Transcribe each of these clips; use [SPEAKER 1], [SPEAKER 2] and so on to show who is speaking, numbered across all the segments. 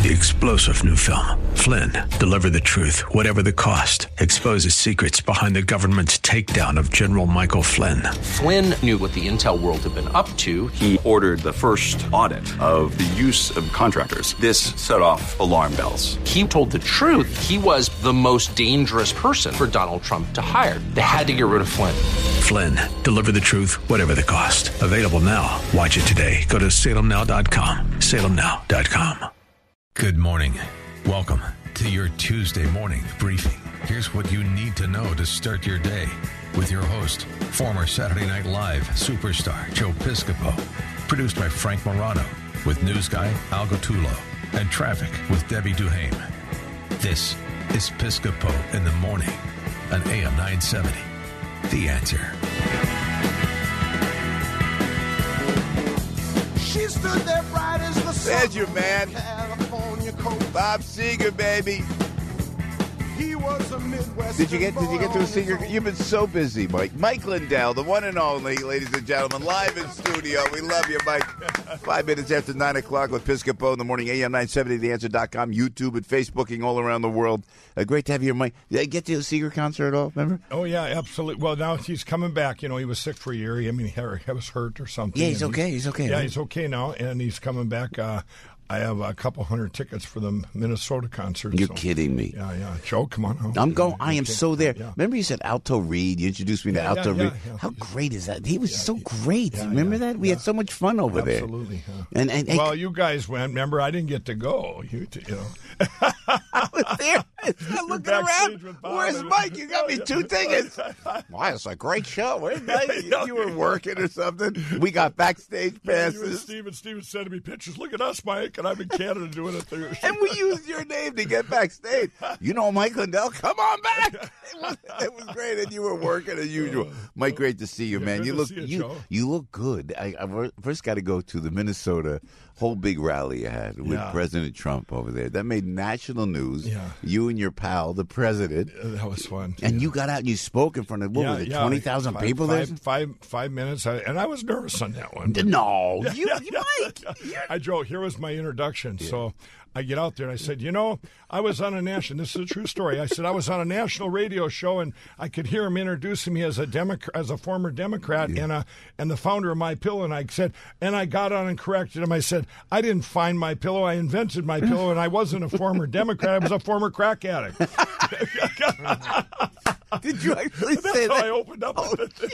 [SPEAKER 1] The explosive new film, Flynn, deliver the truth, whatever the cost, exposes secrets behind the government's takedown of General Michael Flynn.
[SPEAKER 2] Flynn knew what the intel world had been up to.
[SPEAKER 3] He ordered the first audit of the use of contractors. This set off alarm bells.
[SPEAKER 2] He told the truth. He was the most dangerous person for Donald Trump to hire. They had to get rid of Flynn.
[SPEAKER 1] Flynn, deliver the truth, whatever the cost. Available now. Watch it today. Go to salemnow.com. salemnow.com.
[SPEAKER 4] Good morning. Welcome to your Tuesday morning briefing. Here's what you need to know to start your day with your host, former Saturday Night Live superstar Joe Piscopo. Produced by Frank Morano with news guy Al Gottulo and traffic with Debbie Duhame. This is Piscopo in the morning on AM 970. The Answer.
[SPEAKER 5] She stood there bright as the sun.
[SPEAKER 6] There's your man,
[SPEAKER 5] California coast.
[SPEAKER 6] Bob Seger, baby.
[SPEAKER 5] He was a Midwest.
[SPEAKER 6] Did you get to a Seger? You've been so busy, Mike. Mike Lindell, the one and only, ladies and gentlemen, live in studio. We love you, Mike. 5 minutes after 9 o'clock with Piscopo in the morning, AM 970, theanswer.com, YouTube and Facebooking all around the world. Great to have you here, Mike. Did I get to a Seger concert at all, remember?
[SPEAKER 7] Oh, yeah, absolutely. Well, now he's coming back. You know, he was sick for a year. I mean, he was hurt or something.
[SPEAKER 6] Yeah, he's okay. He's okay.
[SPEAKER 7] Yeah,
[SPEAKER 6] right?
[SPEAKER 7] he's okay now, and he's coming back. I have a couple hundred tickets for the Minnesota concert.
[SPEAKER 6] You're kidding me.
[SPEAKER 7] Yeah. Joe, come on home.
[SPEAKER 6] I'm going. I am so there.
[SPEAKER 7] Yeah.
[SPEAKER 6] Remember you said Alto Reed? You introduced me to Alto Reed.
[SPEAKER 7] Yeah.
[SPEAKER 6] How great is that? He was so great. Remember that? We had so much fun over there.
[SPEAKER 7] Absolutely.
[SPEAKER 6] And
[SPEAKER 7] well, you guys went. Remember, I didn't get to go. You know.
[SPEAKER 6] I was there. I'm looking around. Where's Mike? You got me 2 tickets. Wow, it's a great show. Where's Mike? You were working or something. We got backstage passes.
[SPEAKER 7] Steven sending me pictures. Look at us, Mike. And I'm in Canada doing it there.
[SPEAKER 6] And we used your name to get backstage. You know Mike Lindell? Come on back. It was great. And you were working as usual. Mike, great to see you, man. You look good. I first got to go to the Minnesota whole big rally you had with President Trump over there. That made national news.
[SPEAKER 7] Yeah.
[SPEAKER 6] You and your pal, the president.
[SPEAKER 7] That was fun.
[SPEAKER 6] And you got out and you spoke in front of, 20,000 people there?
[SPEAKER 7] 5 minutes. And I was nervous on that one.
[SPEAKER 6] No. Mike.
[SPEAKER 7] Joe, here was my introduction. Yeah. So I get out there and I said, I was on a national, this is a true story. I said, I was on a national radio show and I could hear him introducing me as a former Democrat and the founder of My Pillow. And I said, and I got on and corrected him. I said, I didn't find My Pillow. I invented My Pillow and I wasn't a former Democrat. I was a former crack addict.
[SPEAKER 6] Did you actually say that?
[SPEAKER 7] That's how I opened up.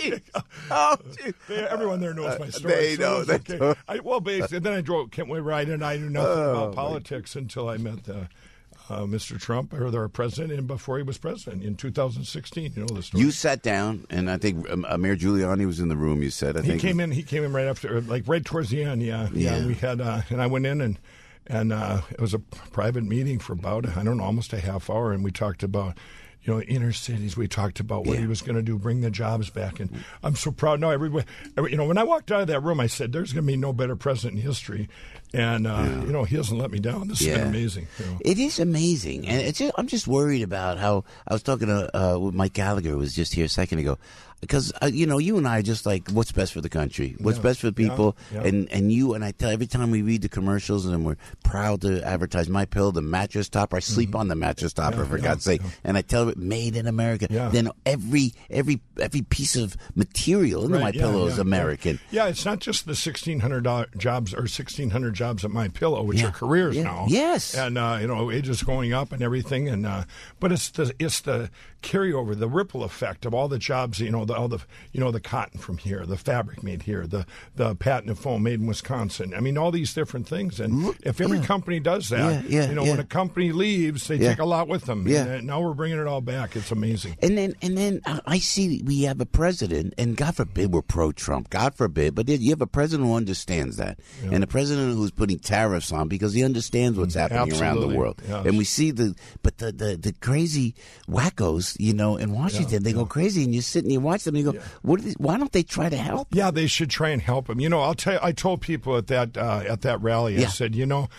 [SPEAKER 7] Everyone there knows my story.
[SPEAKER 6] They know.
[SPEAKER 7] And then I went right in. I knew nothing about politics until I met Mr. Trump, or their president, and before he was president in 2016. You know the story.
[SPEAKER 6] You sat down, and I think Mayor Giuliani was in the room. You said,
[SPEAKER 7] He came in right after, right towards the end. Yeah. We had, and I went in and it was a private meeting for about almost a half hour, and we talked about inner cities. We talked about what he was going to do, bring the jobs back. And I'm so proud now. When I walked out of that room, I said, there's going to be no better president in history. And, he hasn't let me down. This has been amazing.
[SPEAKER 6] It is amazing. And I'm just worried about how I was talking to Mike Gallagher, who was just here a second ago. Because, you and I are just like, what's best for the country? What's best for the people?
[SPEAKER 7] Yeah.
[SPEAKER 6] And you and I tell every time we read the commercials and we're proud to advertise My Pillow, the mattress topper. I sleep on the mattress topper, for God's sake. Yeah. And I tell it, made in America. Yeah. Then every piece of material in My Pillow is American.
[SPEAKER 7] Yeah, it's not just the 1,600 jobs or 1,600 jobs at My Pillow, which are careers now.
[SPEAKER 6] Yes.
[SPEAKER 7] And, wages going up and everything. And but it's the carryover, the ripple effect of all the jobs, the cotton from here, the fabric made here, the patent foam made in Wisconsin. I mean, all these different things. And if every company does that, when a company leaves, they take a lot with them.
[SPEAKER 6] Yeah.
[SPEAKER 7] And now we're bringing it all back. It's amazing.
[SPEAKER 6] And then I see we have a president, and God forbid we're pro-Trump, God forbid, but you have a president who understands that, and a president who's putting tariffs on because he understands what's happening around the world.
[SPEAKER 7] Yes.
[SPEAKER 6] And we see the crazy wackos, in Washington, they go crazy, and you sit and you watch them, and you go, why don't they try to help?
[SPEAKER 7] Yeah, they should try and help them. I'll tell you, I told people at that rally, I said,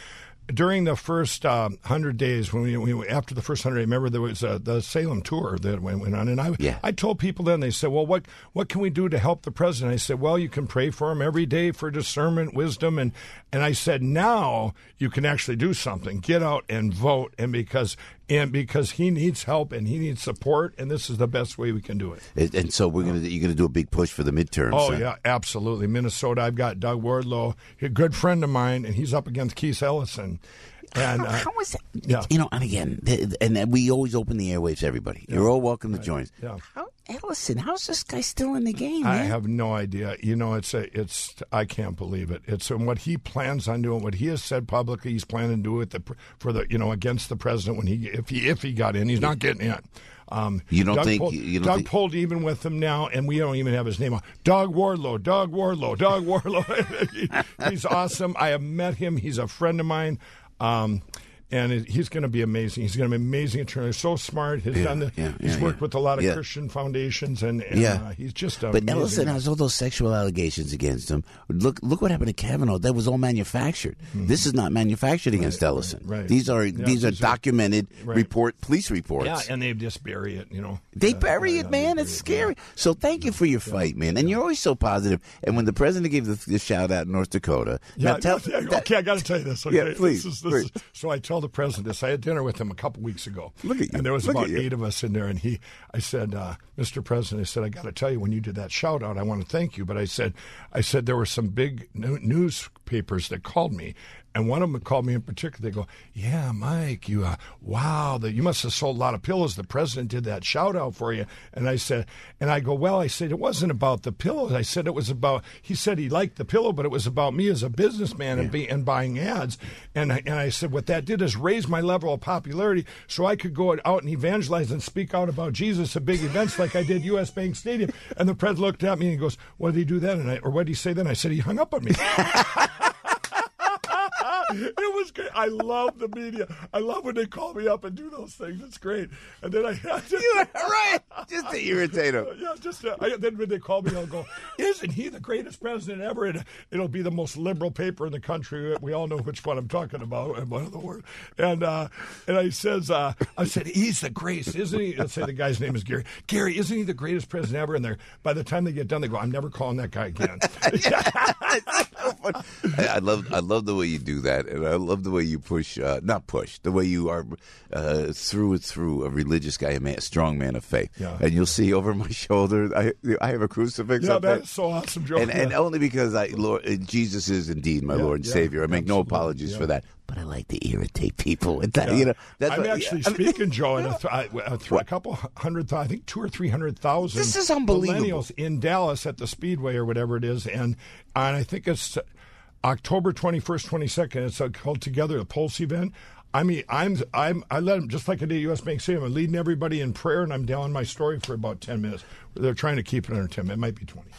[SPEAKER 7] during the first 100 days, after the first 100 days, remember there was the Salem tour that went on, and I told people then, they said, well, what can we do to help the president? I said, well, you can pray for him every day for discernment, wisdom, and I said, now you can actually do something. Get out and vote, and because he needs help and he needs support, and this is the best way we can do it.
[SPEAKER 6] And so you're going to do a big push for the midterms.
[SPEAKER 7] Oh, yeah, absolutely. Minnesota, I've got Doug Wardlow, a good friend of mine, and he's up against Keith Ellison. And
[SPEAKER 6] how is that?
[SPEAKER 7] Yeah.
[SPEAKER 6] And again, and we always open the airwaves to everybody. Yeah. You're all welcome to join us.
[SPEAKER 7] Yeah.
[SPEAKER 6] Ellison, how's this guy still in the game, man?
[SPEAKER 7] I have no idea. It's I can't believe it. It's what he plans on doing, what he has said publicly he's planning to do against the president if he got in. He's not getting in.
[SPEAKER 6] You don't
[SPEAKER 7] Doug
[SPEAKER 6] think
[SPEAKER 7] Doug pulled even with him now, and we don't even have his name on. Doug Wardlow. He's awesome. I have met him. He's a friend of mine. And he's going to be amazing. He's going to be an amazing attorney. He's so smart. He's worked with a lot of Christian foundations, and he's just amazing.
[SPEAKER 6] But Ellison has all those sexual allegations against him. Look what happened to Kavanaugh. That was all manufactured. Mm-hmm. This is not manufactured against Ellison.
[SPEAKER 7] Right.
[SPEAKER 6] These are documented police reports.
[SPEAKER 7] Yeah, and they just bury it.
[SPEAKER 6] They bury it, man. It's scary. So thank you for your fight, man. And you're always so positive. And when the president gave the shout out in North Dakota,
[SPEAKER 7] okay, I got to tell you this. Okay?
[SPEAKER 6] Yeah, please.
[SPEAKER 7] So I tell the president this. I had dinner with him a couple weeks ago.
[SPEAKER 6] Look at you.
[SPEAKER 7] And there was about 8 of us in there. And I said, Mr. President, I said, I got to tell you, when you did that shout out, I want to thank you. But I said there were some big newspapers that called me. And one of them called me in particular. They go, yeah, Mike, you must have sold a lot of pillows. The president did that shout out for you. And I go, well, I said, it wasn't about the pillows. I said, it was about, he said he liked the pillow, but it was about me as a businessman and buying ads. And I said, what that did is raise my level of popularity so I could go out and evangelize and speak out about Jesus at big events like I did U.S. Bank Stadium. And the president looked at me and he goes, what did he do then? Or what did he say then? I said, he hung up on me. It was great. I love the media. I love when they call me up and do those things. It's great. And then
[SPEAKER 6] just to irritate him.
[SPEAKER 7] Then when they call me, I'll go, isn't he the greatest president ever? And it'll be the most liberal paper in the country. We all know which one I'm talking about. And one of the words. And I said, he's the greatest, isn't he? Let's say the guy's name is Gary. Gary, isn't he the greatest president ever? And by the time they get done, they go, I'm never calling that guy again.
[SPEAKER 6] I love the way you do that, and I love the way you the way you are through and through a religious guy, a strong man of faith.
[SPEAKER 7] Yeah.
[SPEAKER 6] And you'll see over my shoulder, I have a crucifix.
[SPEAKER 7] Yeah,
[SPEAKER 6] up there.
[SPEAKER 7] that's so awesome, Joe.
[SPEAKER 6] And only because Jesus is indeed my Lord and Savior. I make no apologies for that. But I like to irritate people with that.
[SPEAKER 7] I'm actually speaking, Joe, and a couple 100,000, I think 200,000 or 300,000.
[SPEAKER 6] This is unbelievable.
[SPEAKER 7] Millennials in Dallas at the Speedway or whatever it is, and I think it's October 21st, 22nd. It's called Together, a Pulse event. I mean, I let them, just like I did at U.S. Bank Stadium, I'm leading everybody in prayer, and I'm telling my story for about 10 minutes. They're trying to keep it under 10 minutes. It might be 20.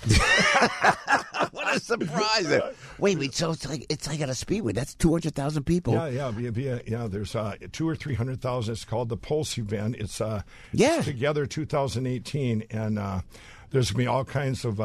[SPEAKER 6] What a surprise. Wait, so it's like at a Speedway. That's 200,000 people.
[SPEAKER 7] Yeah. There's 200,000 or 300,000. It's called the Pulse event. It's Together 2018, and there's going to be all kinds of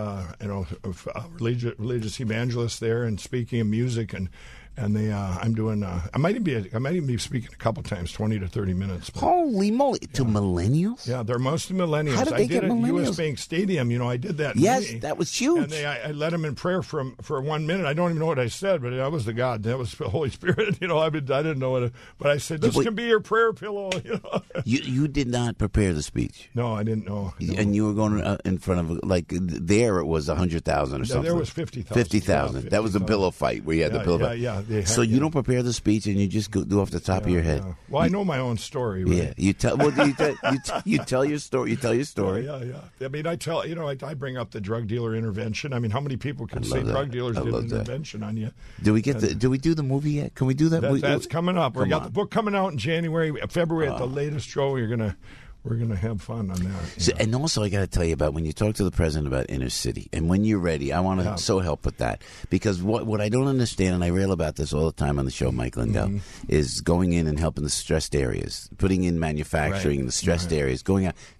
[SPEAKER 7] religious evangelists there and speaking and music and I'm doing. I might even be speaking a couple times, 20 to 30 minutes. But,
[SPEAKER 6] holy moly! To millennials?
[SPEAKER 7] Yeah, they're mostly millennials.
[SPEAKER 6] How did they get millennials?
[SPEAKER 7] I did at U.S. Bank Stadium. I did that.
[SPEAKER 6] Yes, that was huge.
[SPEAKER 7] And I led them in prayer for 1 minute. I don't even know what I said, but that was the God. That was the Holy Spirit. I didn't know what. But I said, this can be your prayer pillow.
[SPEAKER 6] You did not prepare the speech.
[SPEAKER 7] No, I didn't know. No.
[SPEAKER 6] And you were going in front of there. It was 100,000 or something.
[SPEAKER 7] There was 50,000.
[SPEAKER 6] 50,000. That was the pillow fight where you had the pillow fight.
[SPEAKER 7] Yeah.
[SPEAKER 6] So you don't prepare the speech and you just do off the top of your head.
[SPEAKER 7] Yeah. Well, I know my own story. Right?
[SPEAKER 6] Yeah, you tell your story. You tell your story.
[SPEAKER 7] Yeah. I mean, I bring up the drug dealer intervention. I mean, how many people can say drug dealers did an intervention on you?
[SPEAKER 6] Do we do the movie yet? Can we do that?
[SPEAKER 7] That's coming up. We got the book coming out in January, February at the latest, Joe. We're gonna have fun on that.
[SPEAKER 6] So, and also, I got to tell you about when you talk to the president about inner city, and when you're ready, I want to so help with that, because what I don't understand, and I rail about this all the time on the show, Mike Lindell, is going in and helping the stressed areas, putting in manufacturing in the stressed areas, going out.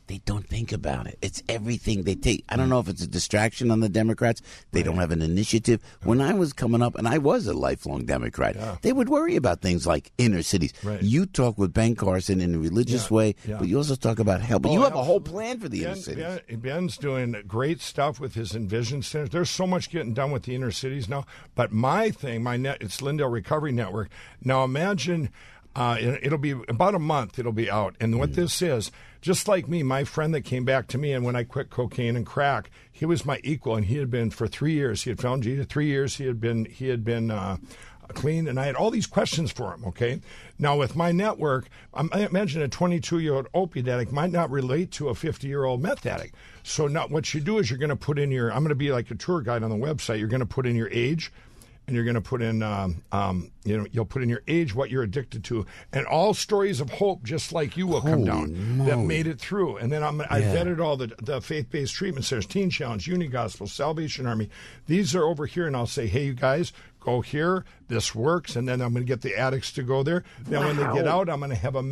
[SPEAKER 6] they don't think about it. It's everything they take. I don't know if it's a distraction on the Democrats. They don't have an initiative. When I was coming up, and I was a lifelong Democrat, they would worry about things like inner cities.
[SPEAKER 7] Right.
[SPEAKER 6] You talk with Ben Carson in a religious way, but you also talk about help. But you have a whole plan for the inner cities.
[SPEAKER 7] Ben's doing great stuff with his Envision centers. There's so much getting done with the inner cities now. But my thing, it's Lindale Recovery Network. Now imagine... it'll be about a month. It'll be out, and what this is, just like me, my friend that came back to me, and when I quit cocaine and crack, he was my equal, and he had been for 3 years. He had found Jesus. 3 years he had been clean, and I had all these questions for him. Okay, now with my network, I imagine a 22-year-old opiate addict might not relate to a 50-year-old meth addict. So now what you do is you're going to put in I'm going to be like a tour guide on the website. You're going to put in your age. And you're going to put in, you'll put in your age, what you're addicted to, and all stories of hope, just like you will come down, that made it through. And then I vetted all the faith-based treatment centers, Teen Challenge, Uni Gospel, Salvation Army. These are over here, and I'll say, hey, you guys, go here. This works. And then I'm going to get the addicts to go there. Then when they get out, I'm going to have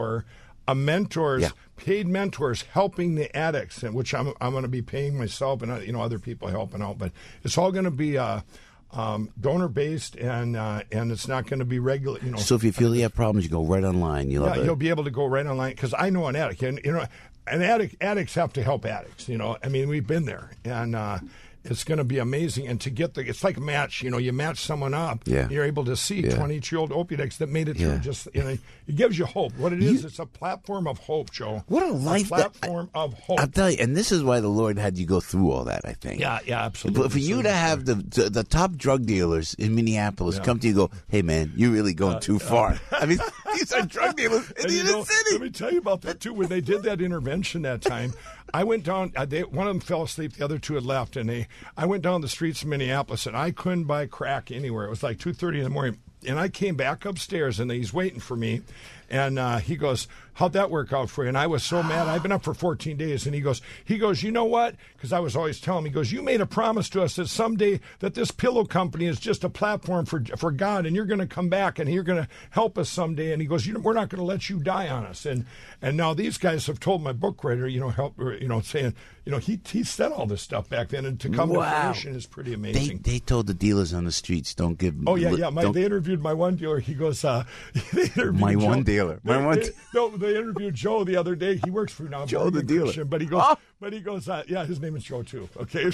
[SPEAKER 7] paid mentors helping the addicts, which I'm going to be paying myself and other people helping out. But it's all going to be donor based, and it's not going to be regular.
[SPEAKER 6] So if you feel you have problems, you go right online.
[SPEAKER 7] You'll be able to go right online, because I know an addict, and addicts have to help addicts. I mean, we've been there, and it's going to be amazing. And to get it's like a match. You match someone up. Yeah. You're able to see 22-year-old opiate addicts that made it through. Just it gives you hope. What it is, it's a platform of hope, Joe.
[SPEAKER 6] What a life!
[SPEAKER 7] Platform of hope.
[SPEAKER 6] I'll tell you, and this is why the Lord had you go through all that. I think.
[SPEAKER 7] Yeah, absolutely.
[SPEAKER 6] But for you to have the top drug dealers in Minneapolis come to you and go, "Hey, man, you're really going too far." I mean, these are drug dealers in the inner city.
[SPEAKER 7] Let me tell you about that too. When they did that intervention that time, I went down. One of them fell asleep. The other two had left, and I went down the streets of Minneapolis, and I couldn't buy crack anywhere. It was like 2:30 in the morning, and I came back upstairs, and he's waiting for me, and he goes, "How'd that work out for you?" And I was so mad. I've been up for 14 days, and he goes, "You know what?" Because I was always telling him, he goes, "You made a promise to us that someday that this pillow company is just a platform for God, and you're going to come back, and you're going to help us someday." And he goes, "We're not going to let you die on us." And now these guys have told my book writer, saying, he said all this stuff back then, and to come to fruition is pretty amazing.
[SPEAKER 6] They told the dealers on the streets, don't give.
[SPEAKER 7] Oh yeah. They interviewed my one dealer. He goes,
[SPEAKER 6] my one dealer.
[SPEAKER 7] They interviewed Joe the other day. He works for now.
[SPEAKER 6] Joe the dealer.
[SPEAKER 7] Christian, but he goes, his name is Joe too. Okay.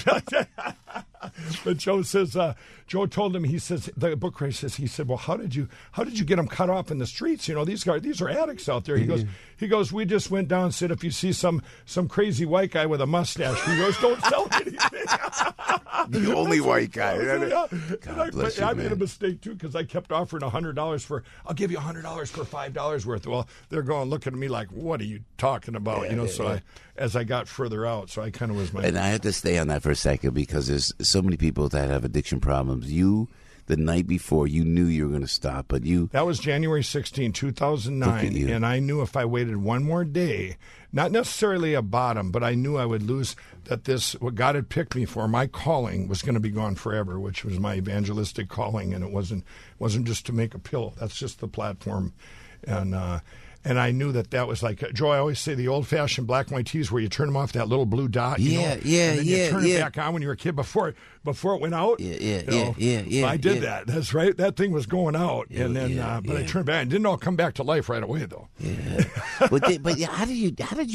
[SPEAKER 7] But Joe says, Joe told him, he says, the book writer says, he said, well, how did you get them cut off in the streets? These are addicts out there. He goes, we just went down and said, if you see some crazy white guy with a mustache, he goes, don't sell anything.
[SPEAKER 6] The only white guy.
[SPEAKER 7] God bless you, I made a mistake too, because I kept offering $100 I'll give you $100 for $5 worth. Well, they're going looking at me like, what are you talking about? As I got further out, so I kind of was my.
[SPEAKER 6] And I have to stay on that for a second, because there's so many people that have addiction problems. The night before, you knew you were going to stop, but That was
[SPEAKER 7] January 16, 2009, and I knew if I waited one more day, not necessarily a bottom, but I knew I would lose, that what God had picked me for, my calling, was going to be gone forever, which was my evangelistic calling, and it wasn't just to make a pill. That's just the platform, and I knew that was like, Joe, I always say the old-fashioned black and white TVs where you turn them off, that little blue dot, and then you turn it back on when you were a kid before it went out.
[SPEAKER 6] Yeah.
[SPEAKER 7] I did that. That's right. That thing was going out, and then but I turned back. It didn't all come back to life right away, though.
[SPEAKER 6] Yeah. but how did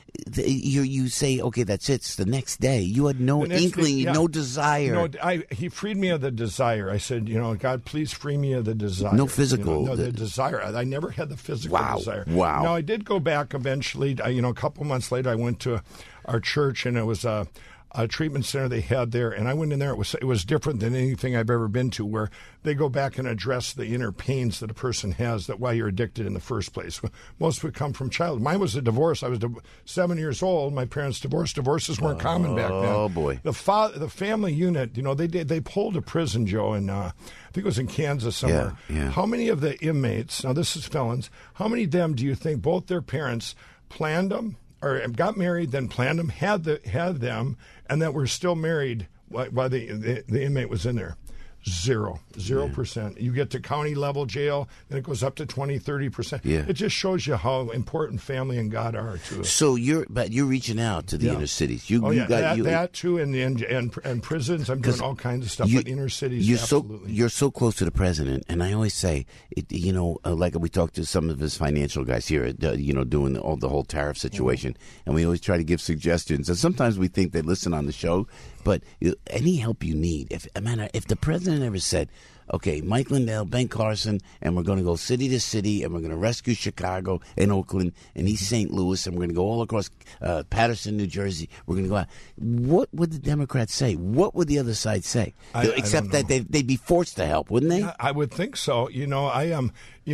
[SPEAKER 6] you say, okay, that's it? It's the next day. You had no inkling, no desire.
[SPEAKER 7] He freed me of the desire. I said, God, please free me of the desire.
[SPEAKER 6] No physical.
[SPEAKER 7] The desire. I never had the physical desire.
[SPEAKER 6] Wow.
[SPEAKER 7] Now, I did go back eventually. A couple months later, I went to our church, and it was a treatment center they had there, and I went in there. It was different than anything I've ever been to, where they go back and address the inner pains that a person has, that why you're addicted in the first place. Most would come from childhood. Mine was a divorce. I was 7 years old. My parents divorced. Divorces weren't common back then.
[SPEAKER 6] Oh boy!
[SPEAKER 7] The family unit, they pulled a prison, Joe, and I think it was in Kansas somewhere.
[SPEAKER 6] Yeah.
[SPEAKER 7] How many of the inmates? Now this is felons. How many of them do you think both their parents planned them, or got married, then planned them, had them, and that were still married while the inmate was in there? 0%. You get to county level jail, then it goes up to 20, 30%.
[SPEAKER 6] Yeah.
[SPEAKER 7] It just shows you how important family and God are to us.
[SPEAKER 6] So you're reaching out to the inner cities.
[SPEAKER 7] That too, and prisons. I'm doing all kinds of stuff, but inner cities. Absolutely.
[SPEAKER 6] You're so close to the president, and I always say, like we talked to some of his financial guys here, doing the whole tariff situation, and we always try to give suggestions. And sometimes we think they listen on the show, but any help you need, if the president ever said, okay, Mike Lindell, Ben Carson, and we're going to go city to city, and we're going to rescue Chicago and Oakland and East St. Louis, and we're going to go all across Patterson, New Jersey. We're going to go out. What would the Democrats say? What would the other side say? Except that they'd be forced to help, wouldn't they?
[SPEAKER 7] Yeah, I would think so. I'm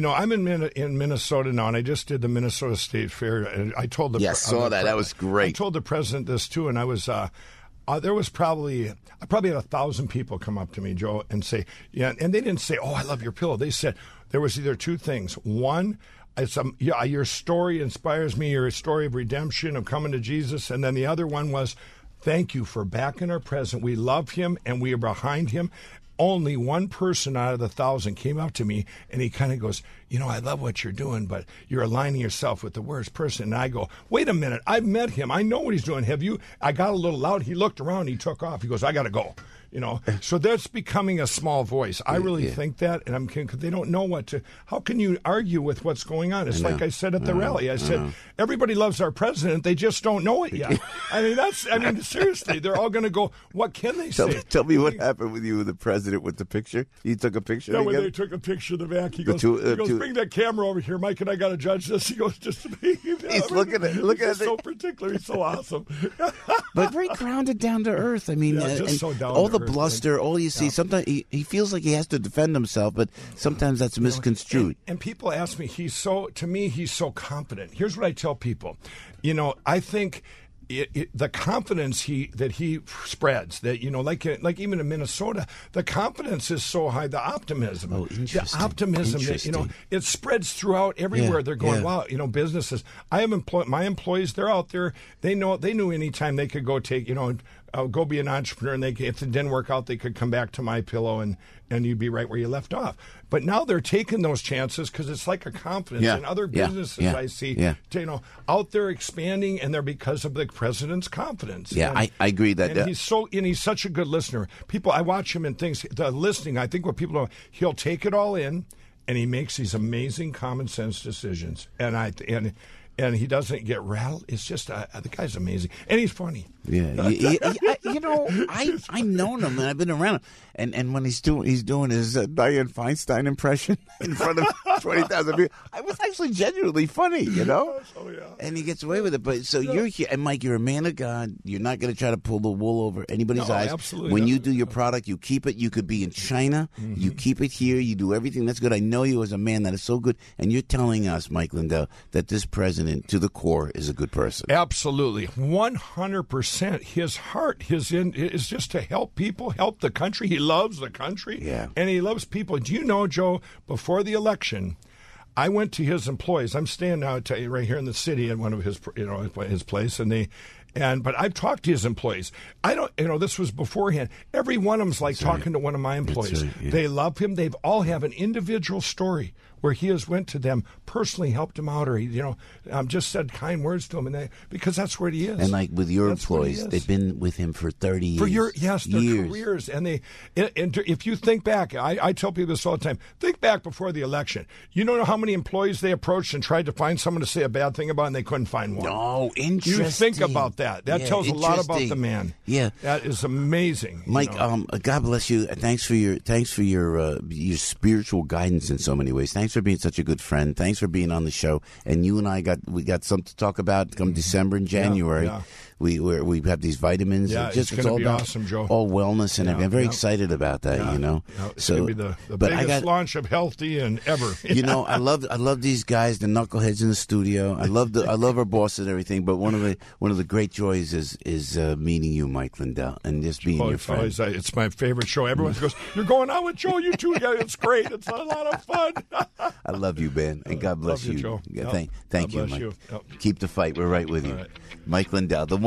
[SPEAKER 7] in Minnesota now, and I just did the Minnesota State Fair. And I told
[SPEAKER 6] I saw that. That was great.
[SPEAKER 7] I told the president this too, and I was. There was probably had 1,000 people come up to me, Joe, and say, yeah, and they didn't say, "Oh, I love your pillow." They said there was either two things. One, your story inspires me. Your story of redemption, of coming to Jesus, and then the other one was, thank you for backing our president. We love him, and we are behind him. Only one person out of the 1,000 came up to me, and he kind of goes, I love what you're doing, but you're aligning yourself with the worst person. And I go, wait a minute, I've met him. I know what he's doing. Have you? I got a little loud. He looked around. He took off. He goes, I got to go. So that's becoming a small voice. I really think that, and because they don't know how can you argue with what's going on? It's like I said at the rally. I said, everybody loves our president. They just don't know it yet. Seriously, they're all going to go, what can they say?
[SPEAKER 6] Tell me what happened with you and the president with the picture. You took a picture together?
[SPEAKER 7] When they took a picture of the back, he goes, bring that camera over here, Mike, and I got to judge this. He goes, just to be.
[SPEAKER 6] He's looking at it.
[SPEAKER 7] He's so particular. He's so awesome.
[SPEAKER 6] But very grounded, down to earth. I mean,
[SPEAKER 7] just so down
[SPEAKER 6] all
[SPEAKER 7] to
[SPEAKER 6] the
[SPEAKER 7] earth.
[SPEAKER 6] Bluster, all you see, sometimes he feels like he has to defend himself, but sometimes that's misconstrued.
[SPEAKER 7] And people ask me, he's so confident. Here's what I tell people. I think the confidence that he spreads, that like even in Minnesota, the confidence is so high. The optimism, the optimism that it spreads throughout everywhere. They're going, wow, businesses. I have my employees. They're out there. They knew anytime they could go take go be an entrepreneur, and if it didn't work out, they could come back to My Pillow and you'd be right where you left off. But now they're taking those chances because it's like a confidence in other businesses I see, out there expanding, and they're because of the president's confidence.
[SPEAKER 6] Yeah, I agree that.
[SPEAKER 7] And he's such a good listener. I watch him and things. The listening, I think what people know, he'll take it all in, and he makes these amazing common sense decisions. And he doesn't get rattled. It's just the guy's amazing, and he's funny.
[SPEAKER 6] Yeah, I've known him and I've been around him. And when he's doing his Dianne Feinstein impression in front of 20,000 people, I was actually genuinely funny,
[SPEAKER 7] Oh, yeah.
[SPEAKER 6] And he gets away with it. But so you're here, and Mike, you're a man of God. You're not going to try to pull the wool over anybody's eyes.
[SPEAKER 7] Absolutely.
[SPEAKER 6] When you do your product, you keep it. You could be in China. Mm-hmm. You keep it here. You do everything that's good. I know you as a man that is so good, and you're telling us, Mike Lindell, that this president, to the core, is a good person.
[SPEAKER 7] Absolutely, 100%. His heart, is just to help people, help the country. He loves the country, and he loves people. Do you know, Joe? Before the election, I went to his employees. I'm staying now right here in the city at one of his place, but I've talked to his employees. I don't, this was beforehand. Every one of them's like talking to one of my employees. Right, yeah. They love him. They've all have an individual story where he has went to them, personally helped him out, or just said kind words to him, because that's where he is.
[SPEAKER 6] And like with your employees, they've been with him for 30 years.
[SPEAKER 7] Their careers. And if you think back, I tell people this all the time, think back before the election. You don't know how many employees they approached and tried to find someone to say a bad thing about, and they couldn't find one.
[SPEAKER 6] No, interesting.
[SPEAKER 7] You think about that. That tells a lot about the man.
[SPEAKER 6] Yeah.
[SPEAKER 7] That is amazing.
[SPEAKER 6] Mike, God bless you. Thanks for your spiritual guidance in so many ways. Thanks for being such a good friend. Thanks for being on the show. And you and I got something to talk about come December and January. Yeah. We have these vitamins.
[SPEAKER 7] Yeah, it's going to be awesome, Joe.
[SPEAKER 6] All wellness, and I'm very excited about that.
[SPEAKER 7] It's going to be the biggest launch of Healthy and ever.
[SPEAKER 6] I love these guys, the knuckleheads in the studio. I love our boss and everything. But one of the great joys is meeting you, Mike Lindell, and just being your friend.
[SPEAKER 7] It's my favorite show. Everyone goes, "You're going out with Joe. You two, it's great. It's a lot of fun."
[SPEAKER 6] I love you, Ben, and God bless you.
[SPEAKER 7] Joe.
[SPEAKER 6] Thank you, Mike.
[SPEAKER 7] You.
[SPEAKER 6] Keep the fight. We're right with you,
[SPEAKER 7] right.
[SPEAKER 6] Mike Lindell, the one.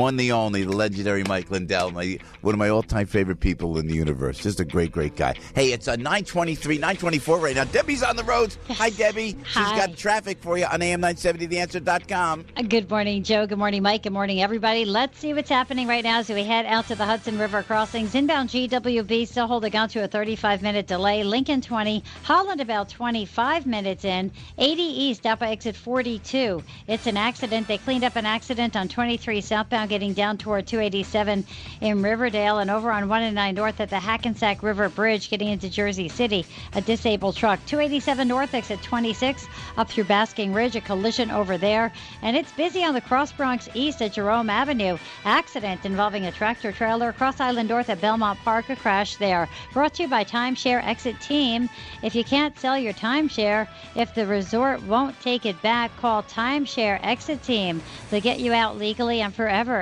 [SPEAKER 6] one, the only, the legendary Mike Lindell, one of my all-time favorite people in the universe. Just a great, great guy. Hey, it's 9:24 right now. Debbie's on the roads. Yes. Hi, Debbie.
[SPEAKER 8] Hi.
[SPEAKER 6] She's got traffic for you on AM970theanswer.com.
[SPEAKER 8] Good morning, Joe. Good morning, Mike. Good morning, everybody. Let's see what's happening right now as we head out to the Hudson River crossings. Inbound GWB still holding on to a 35-minute delay. Lincoln 20, Holland about 25 minutes in. 80 east out by exit 42. It's an accident. They cleaned up an accident on 23 southbound getting down toward 287 in Riverdale, and over on 109 north at the Hackensack River Bridge getting into Jersey City. A disabled truck. 287 north exit 26 up through Basking Ridge. A collision over there. And it's busy on the Cross Bronx east at Jerome Avenue. Accident involving a tractor trailer. Cross Island north at Belmont Park. A crash there. Brought to you by Timeshare Exit Team. If you can't sell your timeshare, if the resort won't take it back, call Timeshare Exit Team. They'll get you out legally and forever.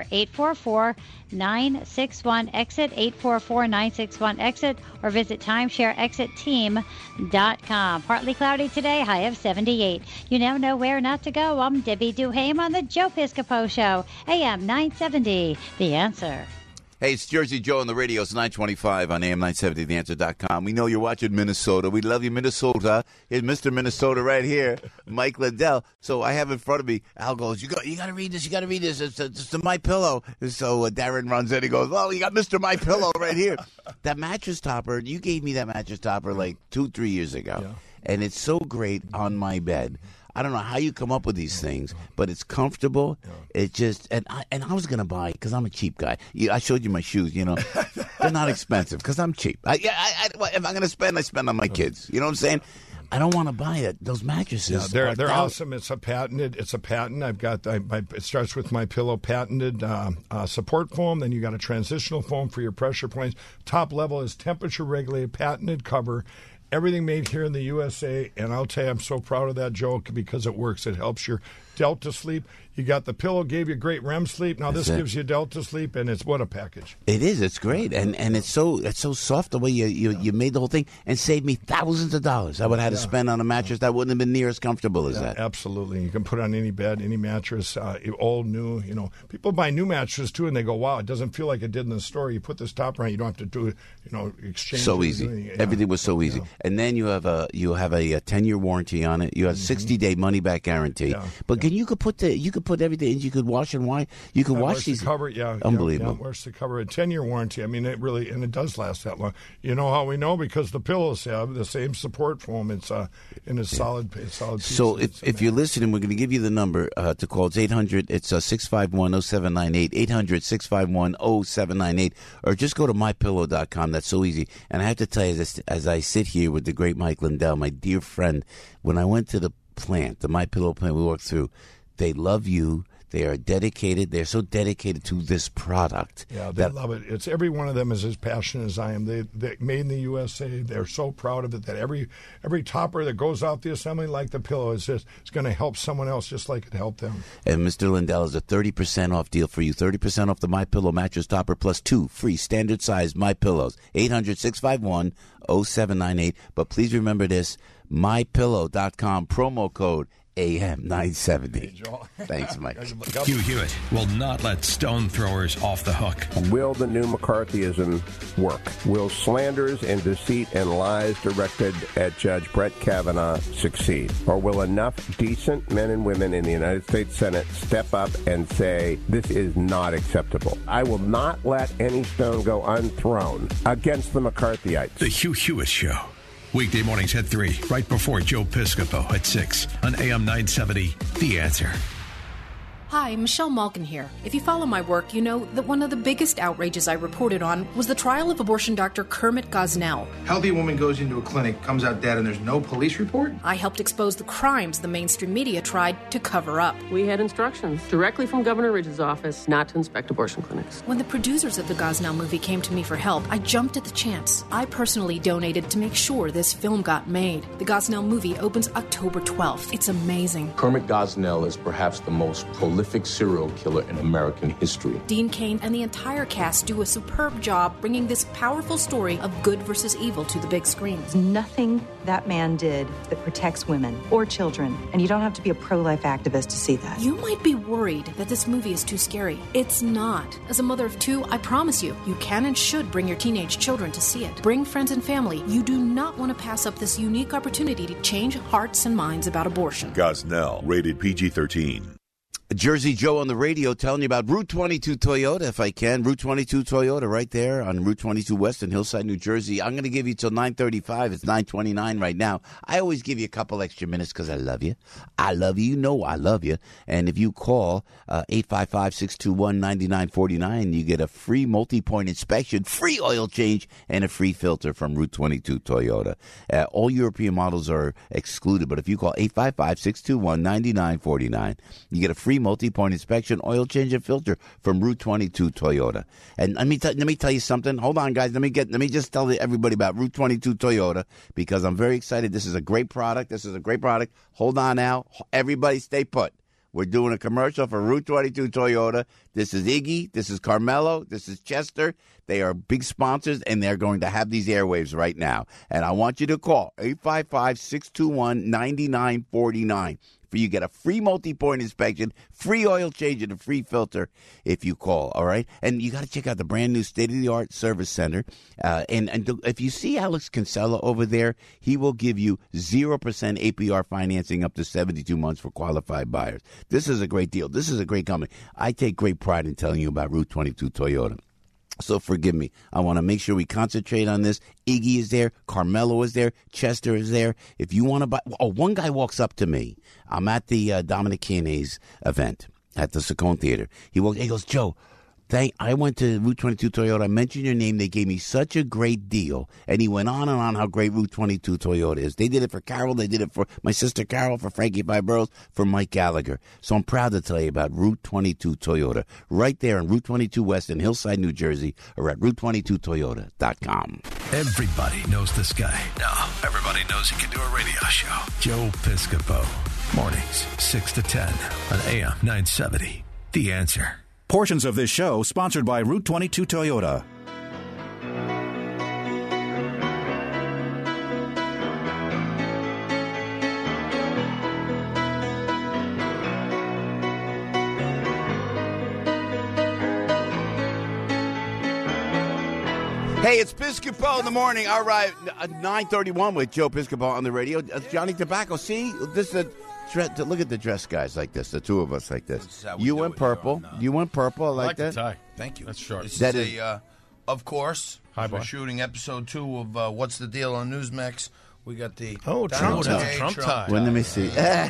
[SPEAKER 8] 844-961-EXIT, 844-961-EXIT, or visit timeshareexitteam.com. Partly cloudy today, high of 78. You now know where not to go. I'm Debbie Duhame on the Joe Piscopo Show, AM 970, The Answer.
[SPEAKER 6] Hey, it's Jersey Joe on the radio. It's 925 on AM970theanswer.com. We know you're watching Minnesota. We love you, Minnesota. Here's Mr. Minnesota right here, Mike Lindell. So I have in front of me, Al goes, you got to read this. You got to read this. It's the My Pillow. So Darren runs in. He goes, oh, you got Mr. My Pillow right here. That mattress topper, you gave me that mattress topper like 2-3 years ago. Yeah. And it's so great on my bed. I don't know how you come up with these things, but it's comfortable. It just and I was gonna buy because I'm a cheap guy. I showed you my shoes. You know, they're not expensive because I'm cheap. If I'm gonna spend, I spend on my kids. You know what I'm saying? I don't want to buy those mattresses.
[SPEAKER 7] Yeah, they're awesome. It's a patent. I've got. It starts with My Pillow patented support foam. Then you got a transitional foam for your pressure points. Top level is temperature regulated, patented cover. Everything made here in the USA, and I'll tell you, I'm so proud of that, Joe, because it works. It helps your Delta sleep. You got the pillow, gave you great REM sleep. Now this gives you Delta sleep, and it's what a package.
[SPEAKER 6] It is. It's great, and it's so soft the way you made the whole thing, and saved me thousands of dollars. I would have had to spend on a mattress that wouldn't have been near as comfortable as that.
[SPEAKER 7] Absolutely, you can put it on any bed, any mattress, old, new. You know, people buy new mattresses too, and they go, "Wow, it doesn't feel like it did in the store." You put this topper on, you don't have to do it. You know, exchange.
[SPEAKER 6] So easy. Everything was so easy, and then you have a 10-year warranty on it. You have a 60-day money back guarantee. Yeah. But you could put everything. You could wash and wipe. You could wash these.
[SPEAKER 7] The cover,
[SPEAKER 6] unbelievable.
[SPEAKER 7] Yeah, wash the cover. A 10-year warranty. I mean, it does last that long. You know how we know? Because the pillows have the same support foam. It's in a solid piece.
[SPEAKER 6] So if you're listening, we're going to give you the number to call. It's 800. It's 651-0798. 800-651-0798. Or just go to mypillow.com. That's so easy. And I have to tell you this, as I sit here with the great Mike Lindell, my dear friend, when I went to the plant, the My Pillow plant we walked through, they love you. They are dedicated. They're so dedicated to this product.
[SPEAKER 7] Yeah, they love it. It's every one of them is as passionate as I am. They made in the USA. They're so proud of it that every topper that goes out the assembly, like the pillow, it's going to help someone else just like it helped them.
[SPEAKER 6] And Mr. Lindell is a 30% off deal for you. 30% off the My Pillow mattress topper plus 2 free standard size My Pillows. 800-651-0798. But please remember this: mypillow.com promo code AM970.
[SPEAKER 7] Hey, Joel.
[SPEAKER 6] Thanks, Mike.
[SPEAKER 4] Hugh Hewitt will not let stone throwers off the hook.
[SPEAKER 9] Will the new McCarthyism work? Will slanders and deceit and lies directed at Judge Brett Kavanaugh succeed? Or will enough decent men and women in the United States Senate step up and say, this is not acceptable? I will not let any stone go unthrown against the McCarthyites.
[SPEAKER 4] The Hugh Hewitt Show. Weekday mornings at 3, right before Joe Piscopo at 6 on AM 970, The Answer.
[SPEAKER 10] Hi, Michelle Malkin here. If you follow my work, you know that one of the biggest outrages I reported on was the trial of abortion doctor Kermit Gosnell.
[SPEAKER 11] Healthy woman goes into a clinic, comes out dead, and there's no police report?
[SPEAKER 10] I helped expose the crimes the mainstream media tried to cover up.
[SPEAKER 12] We had instructions directly from Governor Ridge's office not to inspect abortion clinics.
[SPEAKER 10] When the producers of the Gosnell movie came to me for help, I jumped at the chance. I personally donated to make sure this film got made. The Gosnell movie opens October 12th. It's amazing.
[SPEAKER 13] Kermit Gosnell is perhaps the most prolific
[SPEAKER 2] prolific serial killer in American history.
[SPEAKER 10] Dean Cain and the entire cast do a superb job bringing this powerful story of good versus evil to the big screen.
[SPEAKER 13] There's nothing that man did that protects women or children, and you don't have to be a pro-life activist to see that.
[SPEAKER 10] You might be worried that this movie is too scary. It's not. As a mother of two, I promise you, you can and should bring your teenage children to see it. Bring friends and family. You do not want to pass up this unique opportunity to change hearts and minds about abortion.
[SPEAKER 14] Gosnell, rated PG-13.
[SPEAKER 6] Jersey Joe on the radio telling you about Route 22 Toyota, if I can. Route 22 Toyota right there on Route 22 West in Hillside, New Jersey. I'm going to give you till 9:35. It's 9:29 right now. I always give you a couple extra minutes because I love you. I love you. You know I love you. And if you call 855-621-9949, you get a free multi-point inspection, free oil change, and a free filter from Route 22 Toyota. All European models are excluded, but if you call 855-621-9949, you get a free multi-point inspection, oil change, and filter from Route 22 Toyota. And let me tell you something. Hold on, guys. Let me just tell everybody about Route 22 Toyota because I'm very excited. This is a great product. Hold on now. Everybody stay put. We're doing a commercial for Route 22 Toyota. This is Iggy. This is Carmelo. This is Chester. They are big sponsors, and they're going to have these airwaves right now. And I want you to call 855-621-9949. You get a free multi-point inspection, free oil change, and a free filter if you call, all right? And you got to check out the brand-new state-of-the-art service center. And if you see Alex Kinsella over there, he will give you 0% APR financing up to 72 months for qualified buyers. This is a great deal. This is a great company. I take great pride in telling you about Route 22 Toyota. So forgive me. I want to make sure we concentrate on this. Iggy is there. Carmelo is there. Chester is there. If you want to buy... Oh, one guy walks up to me. I'm at the Dominic Canese event at the Saccone Theater. He goes, Joe, I went to Route 22 Toyota. I mentioned your name. They gave me such a great deal. And he went on and on how great Route 22 Toyota is. They did it for Carol. They did it for my sister Carol, for Frankie Five for Mike Gallagher. So I'm proud to tell you about Route 22 Toyota. Right there on Route 22 West in Hillside, New Jersey, or at Route22Toyota.com.
[SPEAKER 4] Everybody knows this guy. Now, everybody knows he can do a radio show. Joe Piscopo. Mornings, 6 to 10 on AM 970. The Answer.
[SPEAKER 15] Portions of this show sponsored by Route 22 Toyota.
[SPEAKER 6] Hey, it's Piscopo in the morning. All right, 9:31 with Joe Piscopo on the radio. Johnny Tobacco. See, this is look at the dress guys like this, the two of us like this. You went purple. You went purple. I like that.
[SPEAKER 16] The tie.
[SPEAKER 17] Thank you.
[SPEAKER 16] That's short.
[SPEAKER 17] This
[SPEAKER 6] that
[SPEAKER 17] is of course,
[SPEAKER 16] Hi,
[SPEAKER 17] we're
[SPEAKER 16] boy.
[SPEAKER 17] shooting episode 2 of What's the Deal on Newsmax. We got the
[SPEAKER 16] Trump tie.
[SPEAKER 6] Well, let me see.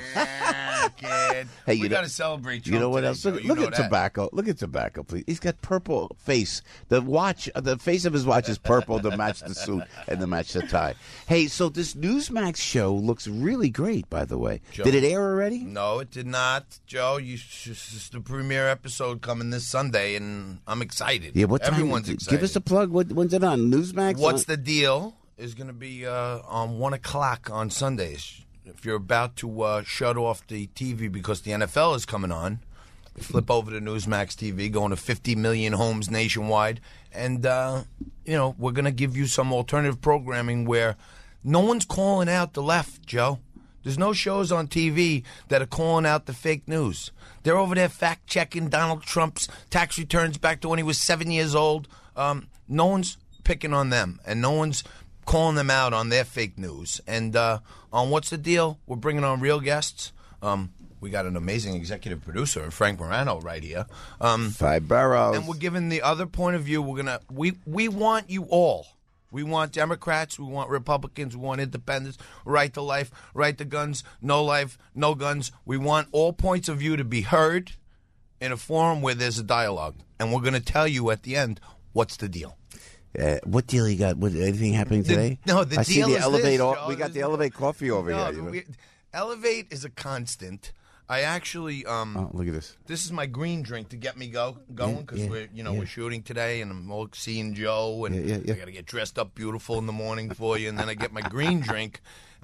[SPEAKER 17] Kid.
[SPEAKER 6] Hey,
[SPEAKER 17] we got to celebrate Trump.
[SPEAKER 6] You know what
[SPEAKER 17] today,
[SPEAKER 6] else?
[SPEAKER 17] so
[SPEAKER 6] Look at Tobacco. Look at Tobacco, please. He's got purple face. The face of his watch is purple to match the suit and to match the tie. Hey, so this Newsmax show looks really great, by the way.
[SPEAKER 17] Joe,
[SPEAKER 6] did it air already?
[SPEAKER 17] No, it did not. Joe, this is the premiere episode coming this Sunday, and I'm excited.
[SPEAKER 6] Yeah, what time?
[SPEAKER 17] Everyone's excited.
[SPEAKER 6] Give us a plug. When's it on? Newsmax?
[SPEAKER 17] What's the Deal is going to be on 1 o'clock on Sundays. If you're about to shut off the TV because the NFL is coming on, flip over to Newsmax TV, going to 50 million homes nationwide, and we're going to give you some alternative programming where no one's calling out the left, Joe. There's no shows on TV that are calling out the fake news. They're over there fact-checking Donald Trump's tax returns back to when he was 7 years old. No one's picking on them, and no one's calling them out on their fake news. And on What's the Deal, we're bringing on real guests. We got an amazing executive producer, Frank Morano, right here.
[SPEAKER 6] 5 boroughs.
[SPEAKER 17] And we're giving the other point of view. We want you all. We want Democrats. We want Republicans. We want independents. Right to life. Right to guns. No life. No guns. We want all points of view to be heard in a forum where there's a dialogue. And we're going to tell you at the end what's the deal.
[SPEAKER 6] What deal you got? Anything happening today?
[SPEAKER 17] The
[SPEAKER 6] I
[SPEAKER 17] deal
[SPEAKER 6] see the
[SPEAKER 17] is
[SPEAKER 6] Elevate.
[SPEAKER 17] this, Joe.
[SPEAKER 6] We got the Elevate coffee over here.
[SPEAKER 17] Elevate is a constant. I actually
[SPEAKER 6] look at this.
[SPEAKER 17] This is my green drink to get me going because we're shooting today, and I'm all seeing Joe, and I got to get dressed up beautiful in the morning for you, and then I get my green drink,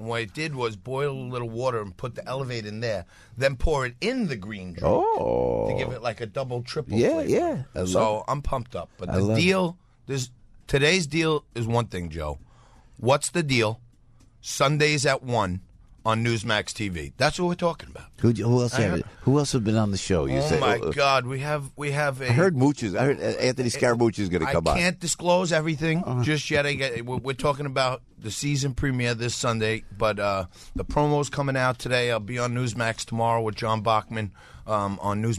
[SPEAKER 17] And what it did was boil a little water and put the Elevate in there, then pour it in the green drink to give it like a double, triple flavor. So I'm pumped up. But the deal, today's deal is one thing, Joe. What's the deal? Sundays at 1 on Newsmax TV. That's what we're talking about.
[SPEAKER 6] Who else have been on the show?
[SPEAKER 17] God, we have a.
[SPEAKER 6] I heard Mooch I heard Anthony Scaramucci is going to come on.
[SPEAKER 17] I can't disclose everything just yet. We're talking about the season premiere this Sunday, but the promo's coming out today. I'll be on Newsmax tomorrow with John Bachman on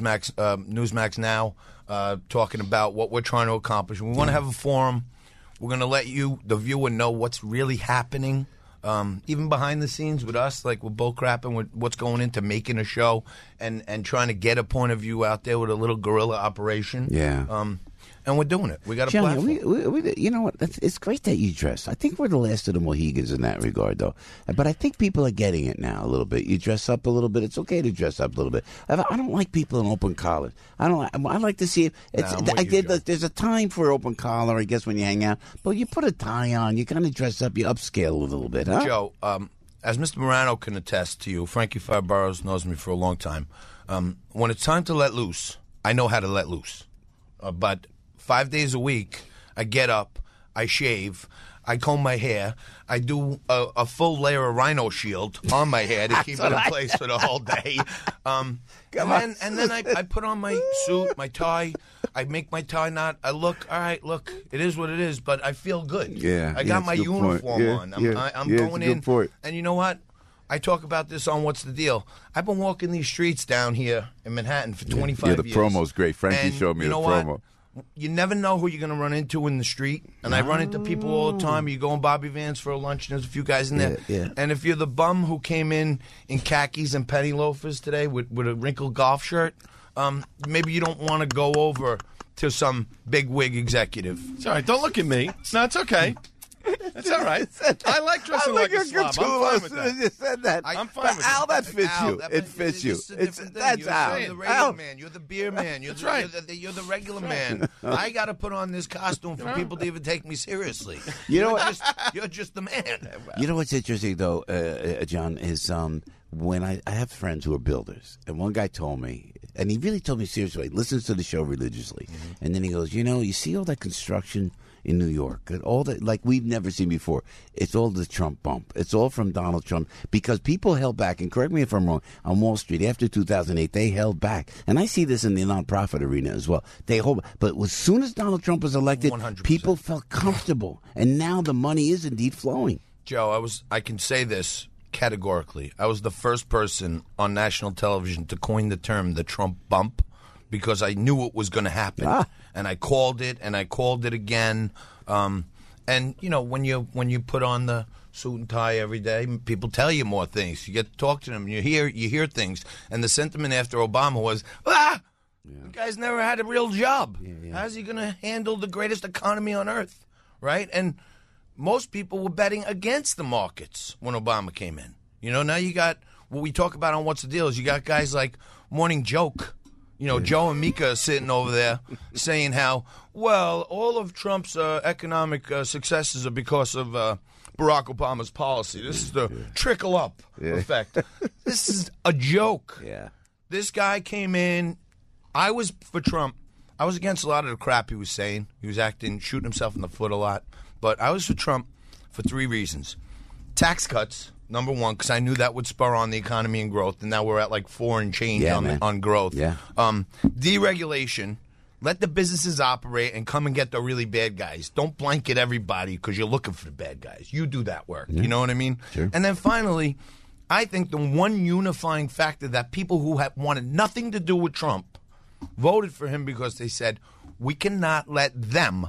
[SPEAKER 17] Newsmax Now, talking about what we're trying to accomplish. We want to have a forum. We're going to let you, the viewer, know what's really happening. Even behind the scenes with us, like we're bull crapping with what's going into making a show and trying to get a point of view out there with a little guerrilla operation.
[SPEAKER 6] Yeah.
[SPEAKER 17] And we're doing it. We got a
[SPEAKER 6] Johnny,
[SPEAKER 17] platform.
[SPEAKER 6] we, you know what? It's great that you dress. I think we're the last of the Mohegans in that regard, though. But I think people are getting it now a little bit. You dress up a little bit. It's okay to dress up a little bit. I don't like people in open collars. I like to see it. There's a time for open collar, I guess, when you hang out. But you put a tie on. You kind of dress up. You upscale a little bit, huh?
[SPEAKER 17] Joe, as Mr. Morano can attest to you, Frankie Five Boroughs knows me for a long time. When it's time to let loose, I know how to let loose. But 5 days a week, I get up, I shave, I comb my hair, I do a full layer of rhino shield on my hair to keep it in place for the whole day. And then I put on my suit, my tie, I make my tie knot. I look, all right, look, it is what it is, but I feel good.
[SPEAKER 6] Yeah,
[SPEAKER 17] I got my uniform on. I'm going in. And you know what? I talk about this on What's the Deal. I've been walking these streets down here in Manhattan for 25 years.
[SPEAKER 6] Yeah, the promo's great. Frankie showed me the promo.
[SPEAKER 17] What? You never know who you're going to run into in the street. And I run into people all the time. You go in Bobby Vance for a lunch, and there's a few guys in there.
[SPEAKER 6] Yeah.
[SPEAKER 17] And if you're the bum who came in khakis and penny loafers today with a wrinkled golf shirt, maybe you don't want to go over to some big wig executive.
[SPEAKER 16] It's all right. Don't look at me. No, it's okay. It's all right. I like dressing like a slob. I'm fine with that.
[SPEAKER 6] You said that.
[SPEAKER 17] I'm fine with
[SPEAKER 6] Al, that fits
[SPEAKER 17] Al,
[SPEAKER 6] you. It fits you.
[SPEAKER 17] That's
[SPEAKER 6] Al.
[SPEAKER 17] You're the radio man. You're the beer man. You're the regular man. I got to put on this costume for people to even take me seriously. You're just the man.
[SPEAKER 6] You know what's interesting, though, John, is when I have friends who are builders, and one guy told me, and he really told me seriously, he listens to the show religiously, and then he goes, you see all that construction in New York, all that like we've never seen before. It's all the Trump bump. It's all from Donald Trump because people held back. And correct me if I'm wrong. On Wall Street after 2008, they held back, and I see this in the nonprofit arena as well. They hold, but as soon as Donald Trump was elected,
[SPEAKER 17] 100%.
[SPEAKER 6] People felt comfortable, and now the money is indeed flowing.
[SPEAKER 17] Joe, I can say this categorically. I was the first person on national television to coin the term the Trump bump, because I knew it was going to happen, and I called it, and I called it again. And you know, when you put on the suit and tie every day, people tell you more things. You get to talk to them. You hear things, and the sentiment after Obama was, the guy's never had a real job. How's he going to handle the greatest economy on earth, right? And most people were betting against the markets when Obama came in. You know, now you got what we talk about on What's the Deal is you got guys like Morning Joke. You know, Joe and Mika are sitting over there saying how, well, all of Trump's economic successes are because of Barack Obama's policy. This is the trickle-up effect. This is a joke.
[SPEAKER 6] Yeah.
[SPEAKER 17] This guy came in. I was for Trump. I was against a lot of the crap he was saying. He was shooting himself in the foot a lot. But I was for Trump for 3 reasons. Tax cuts. Number one, because I knew that would spur on the economy and growth, and now we're at like 4 and change on growth.
[SPEAKER 6] Yeah.
[SPEAKER 17] Deregulation. Let the businesses operate and come and get the really bad guys. Don't blanket everybody because you're looking for the bad guys. You do that work. You know what I mean?
[SPEAKER 6] Sure.
[SPEAKER 17] And then finally, I think the one unifying factor that people who wanted nothing to do with Trump voted for him because they said, we cannot let them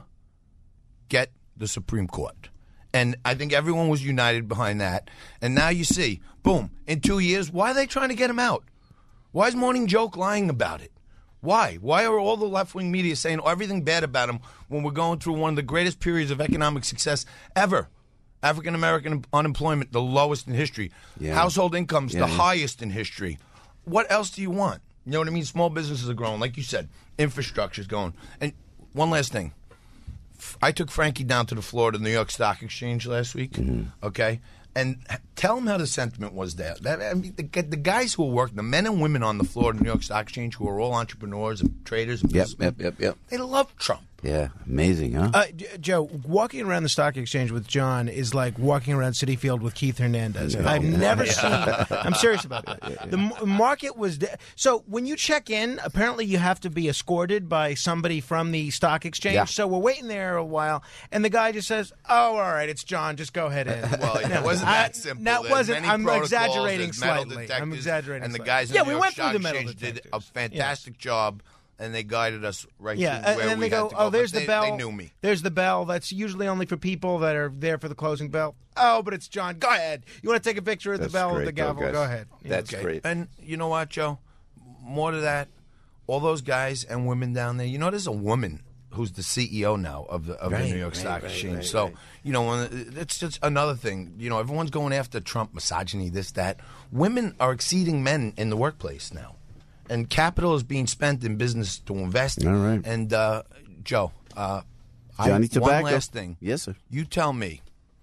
[SPEAKER 17] get the Supreme Court. And I think everyone was united behind that. And now you see, boom, in 2 years, why are they trying to get him out? Why is Morning Joke lying about it? Why? Why are all the left-wing media saying everything bad about him when we're going through one of the greatest periods of economic success ever? African-American unemployment, the lowest in history.
[SPEAKER 6] Yeah.
[SPEAKER 17] Household incomes, the highest in history. What else do you want? You know what I mean? Small businesses are growing. Like you said, infrastructure's going. And one last thing. I took Frankie down to the floor to the New York Stock Exchange last week, okay? and tell them how the sentiment was there. I mean, the guys who are working, the men and women on the floor of the New York Stock Exchange, who are all entrepreneurs and traders and businessmen, they love Trump.
[SPEAKER 6] Yeah, amazing, huh?
[SPEAKER 18] Joe, walking around the stock exchange with John is like walking around Citi Field with Keith Hernandez. I've never seen it. I'm serious about that. The market was... So when you check in, apparently you have to be escorted by somebody from the stock exchange.
[SPEAKER 6] Yeah.
[SPEAKER 18] So we're waiting there a while, and the guy just says, "Oh, all right, it's John. Just go ahead in."
[SPEAKER 17] Well, it wasn't that simple.
[SPEAKER 18] That
[SPEAKER 17] There's
[SPEAKER 18] wasn't.
[SPEAKER 17] many
[SPEAKER 18] I'm
[SPEAKER 17] protocols,
[SPEAKER 18] exaggerating
[SPEAKER 17] there's metal
[SPEAKER 18] slightly.
[SPEAKER 17] detectors,
[SPEAKER 18] I'm exaggerating
[SPEAKER 17] and the
[SPEAKER 18] slightly.
[SPEAKER 17] guys in the
[SPEAKER 18] we
[SPEAKER 17] New York
[SPEAKER 18] went through
[SPEAKER 17] Stock
[SPEAKER 18] the metal
[SPEAKER 17] Exchange did
[SPEAKER 18] detectors.
[SPEAKER 17] a fantastic job, and they guided us right
[SPEAKER 18] Yeah,
[SPEAKER 17] to where
[SPEAKER 18] and
[SPEAKER 17] we
[SPEAKER 18] they go,
[SPEAKER 17] had to go.
[SPEAKER 18] "Oh, there's
[SPEAKER 17] but
[SPEAKER 18] the bell.
[SPEAKER 17] They knew me.
[SPEAKER 18] There's the bell. That's usually only for people that are there for the closing bell." "Oh, but it's John. Go ahead. You want to take a picture of the bell with the gavel? Go ahead."
[SPEAKER 6] That's great.
[SPEAKER 17] And you know what, Joe? More to that, all those guys and women down there. You know, there's a woman who's the CEO now of the New York Stock Exchange. So, you know, it's just another thing. You know, everyone's going after Trump, misogyny, this, that. Women are exceeding men in the workplace now. And capital is being spent in business to invest.
[SPEAKER 6] All right.
[SPEAKER 17] And, Joe,
[SPEAKER 6] Johnny Tobacco.
[SPEAKER 17] One last thing.
[SPEAKER 6] Yes, sir.
[SPEAKER 17] You tell me,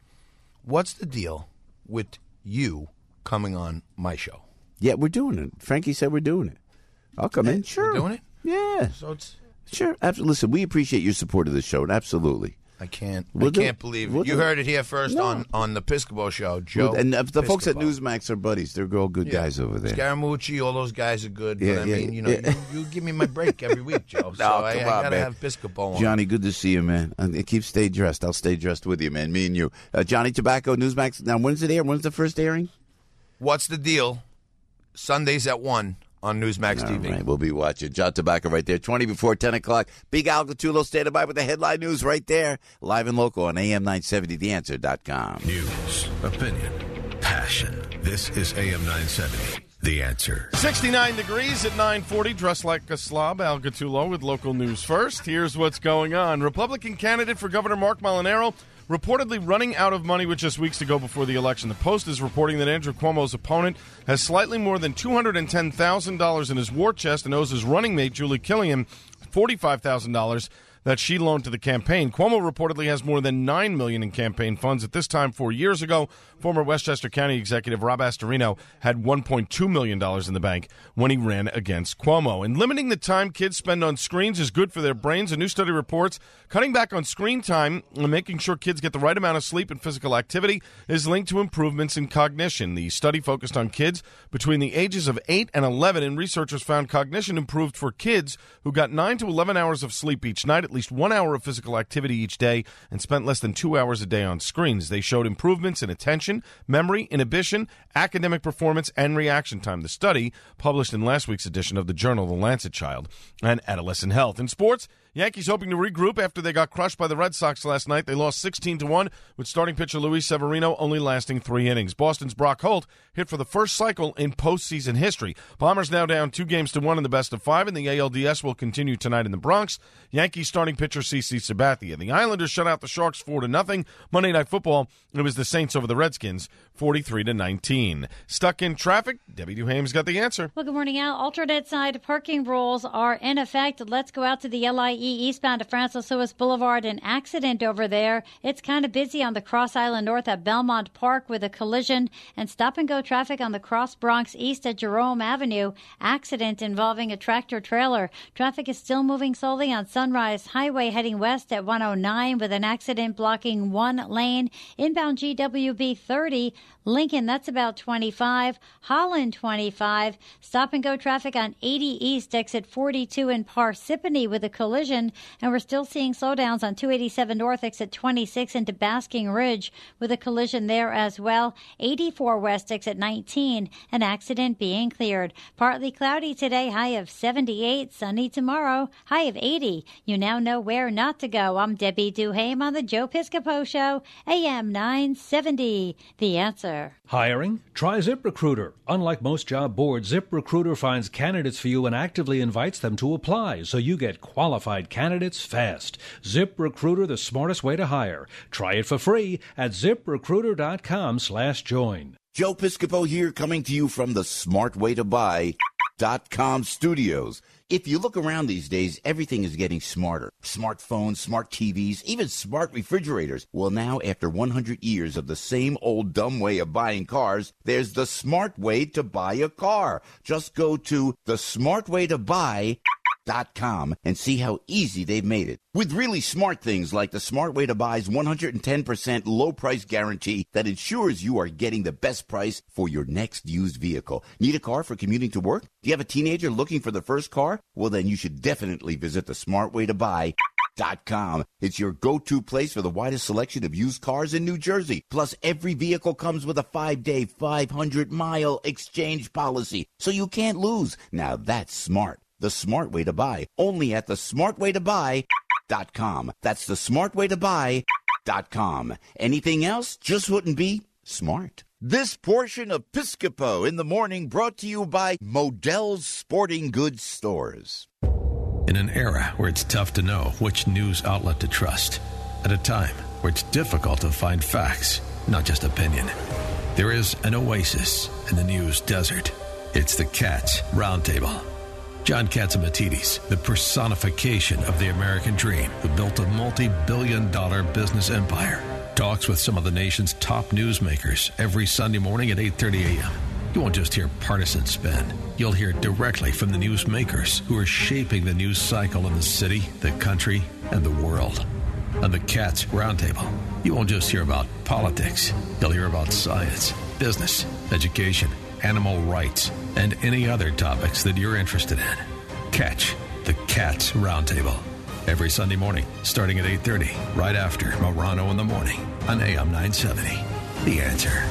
[SPEAKER 17] what's the deal with you coming on my show?
[SPEAKER 6] Yeah, we're doing it. Frankie said we're doing it. I'll come in. Sure.
[SPEAKER 17] We're doing it?
[SPEAKER 6] Yeah.
[SPEAKER 17] So it's...
[SPEAKER 6] Sure. Absolutely. Listen, we appreciate your support of the show. Absolutely.
[SPEAKER 17] I can't
[SPEAKER 6] We'll do it.
[SPEAKER 17] believe it.
[SPEAKER 6] We'll
[SPEAKER 17] You
[SPEAKER 6] do it.
[SPEAKER 17] heard it here first on the Piscopo show, Joe.
[SPEAKER 6] And the folks at
[SPEAKER 17] Piscopo.
[SPEAKER 6] Newsmax are buddies. They're all good guys over there.
[SPEAKER 17] Scaramucci, all those guys are good.
[SPEAKER 6] Yeah,
[SPEAKER 17] but I
[SPEAKER 6] yeah,
[SPEAKER 17] mean, you know,
[SPEAKER 6] yeah.
[SPEAKER 17] you give me my break every week, Joe. So I
[SPEAKER 6] come on,
[SPEAKER 17] got to
[SPEAKER 6] man.
[SPEAKER 17] have Piscopo on.
[SPEAKER 6] Johnny, good to see you, man. And keep stay dressed. I'll stay dressed with you, man. Me and you. Johnny Tobacco, Newsmax. Now, when's it air? When's the first airing?
[SPEAKER 17] What's the deal? Sundays at 1 on Newsmax TV.
[SPEAKER 6] All right, we'll be watching. John Tobacco right there, 20 before 10 o'clock. Big Al Gattulo standing by with the headline news right there. Live and local on AM970TheAnswer.com.
[SPEAKER 4] News, opinion, passion. This is AM 970. The Answer.
[SPEAKER 16] 69 degrees at 9:40. Dressed like a slob. Al Gattulo with local news first. Here's what's going on. Republican candidate for Governor Mark Molinaro reportedly running out of money with just weeks to go before the election. The Post is reporting that Andrew Cuomo's opponent has slightly more than $210,000 in his war chest and owes his running mate, Julie Killian, $45,000 that she loaned to the campaign. Cuomo reportedly has more than $9 million in campaign funds. At this time 4 years ago, former Westchester County executive Rob Astorino had $1.2 million in the bank when he ran against Cuomo. And limiting the time kids spend on screens is good for their brains. A new study reports cutting back on screen time and making sure kids get the right amount of sleep and physical activity is linked to improvements in cognition. The study focused on kids between the ages of 8 and 11, and researchers found cognition improved for kids who got 9 to 11 hours of sleep each night, at least 1 hour of physical activity each day, and spent less than 2 hours a day on screens. They showed improvements in attention, memory, inhibition, academic performance, and reaction time. The study, published in last week's edition of the journal The Lancet Child and Adolescent Health. In sports, Yankees hoping to regroup after they got crushed by the Red Sox last night. They lost 16-1 with starting pitcher Luis Severino only lasting 3 innings. Boston's Brock Holt hit for the first cycle in postseason history. Bombers now down 2-1 in the best of 5, and the ALDS will continue tonight in the Bronx. Yankees starting pitcher CC Sabathia. The Islanders shut out the Sharks 4-0. Monday Night Football, it was the Saints over the Redskins 43-19. Stuck in traffic? Debbie Duhame's got the answer.
[SPEAKER 8] Well, good morning, Al. Alternate side parking rules are in effect. Let's go out to the LIE eastbound to Francis Lewis Boulevard. An accident over there. It's kind of busy on the Cross Island North at Belmont Park with a collision, and stop-and-go traffic on the Cross Bronx East at Jerome Avenue. Accident involving a tractor-trailer. Traffic is still moving slowly on Sunrise Highway heading west at 109 with an accident blocking one lane. Inbound GWB 30. Lincoln, that's about 25. Holland, 25. Stop-and-go traffic on 80 East, exit 42 in Parsippany with a collision. And we're still seeing slowdowns on 287 North, exit 26 into Basking Ridge with a collision there as well. 84 West, exit 19, an accident being cleared. Partly cloudy today, high of 78. Sunny tomorrow, high of 80. You now know where not to go. I'm Debbie Duhame on the Joe Piscopo Show, AM 970. The Answer.
[SPEAKER 19] Hiring? Try ZipRecruiter. Unlike most job boards, ZipRecruiter finds candidates for you and actively invites them to apply, so you get qualified candidates fast. ZipRecruiter, the smartest way to hire. Try it for free at ZipRecruiter.com/join.
[SPEAKER 6] Joe Piscopo here, coming to you from the smart way to buy .com studios. If you look around these days, everything is getting smarter. Smartphones, smart TVs, even smart refrigerators. Well, now, after 100 years of the same old dumb way of buying cars, there's the smart way to buy a car. Just go to thesmartwaytobuy.com and see how easy they've made it. With really smart things like the Smart Way to Buy's 110% low price guarantee that ensures you are getting the best price for your next used vehicle. Need a car for commuting to work? Do you have a teenager looking for the first car? Well, then you should definitely visit the smartwaytobuy.com. It's your go-to place for the widest selection of used cars in New Jersey. Plus, every vehicle comes with a 5-day, 500-mile exchange policy, so you can't lose. Now that's smart. The Smart Way to Buy, only at the smartwaytobuy.com. That's the smartwaytobuy.com. Anything else just wouldn't be smart. This portion of Piscopo in the Morning brought to you by Modell's Sporting Goods Stores.
[SPEAKER 4] In an era where it's tough to know which news outlet to trust, at a time where it's difficult to find facts, not just opinion, there is an oasis in the news desert. It's the Cats Roundtable. John Catsimatidis, the personification of the American dream, who built a multi-billion-dollar business empire, talks with some of the nation's top newsmakers every Sunday morning at 8:30 a.m. You won't just hear partisan spin. You'll hear directly from the newsmakers who are shaping the news cycle in the city, the country, and the world. On the Cats Roundtable, you won't just hear about politics. You'll hear about science, business, education, animal rights, and any other topics that you're interested in. Catch the Cats Roundtable every Sunday morning, starting at 8:30, right after Morano in the Morning on AM 970. The Answer.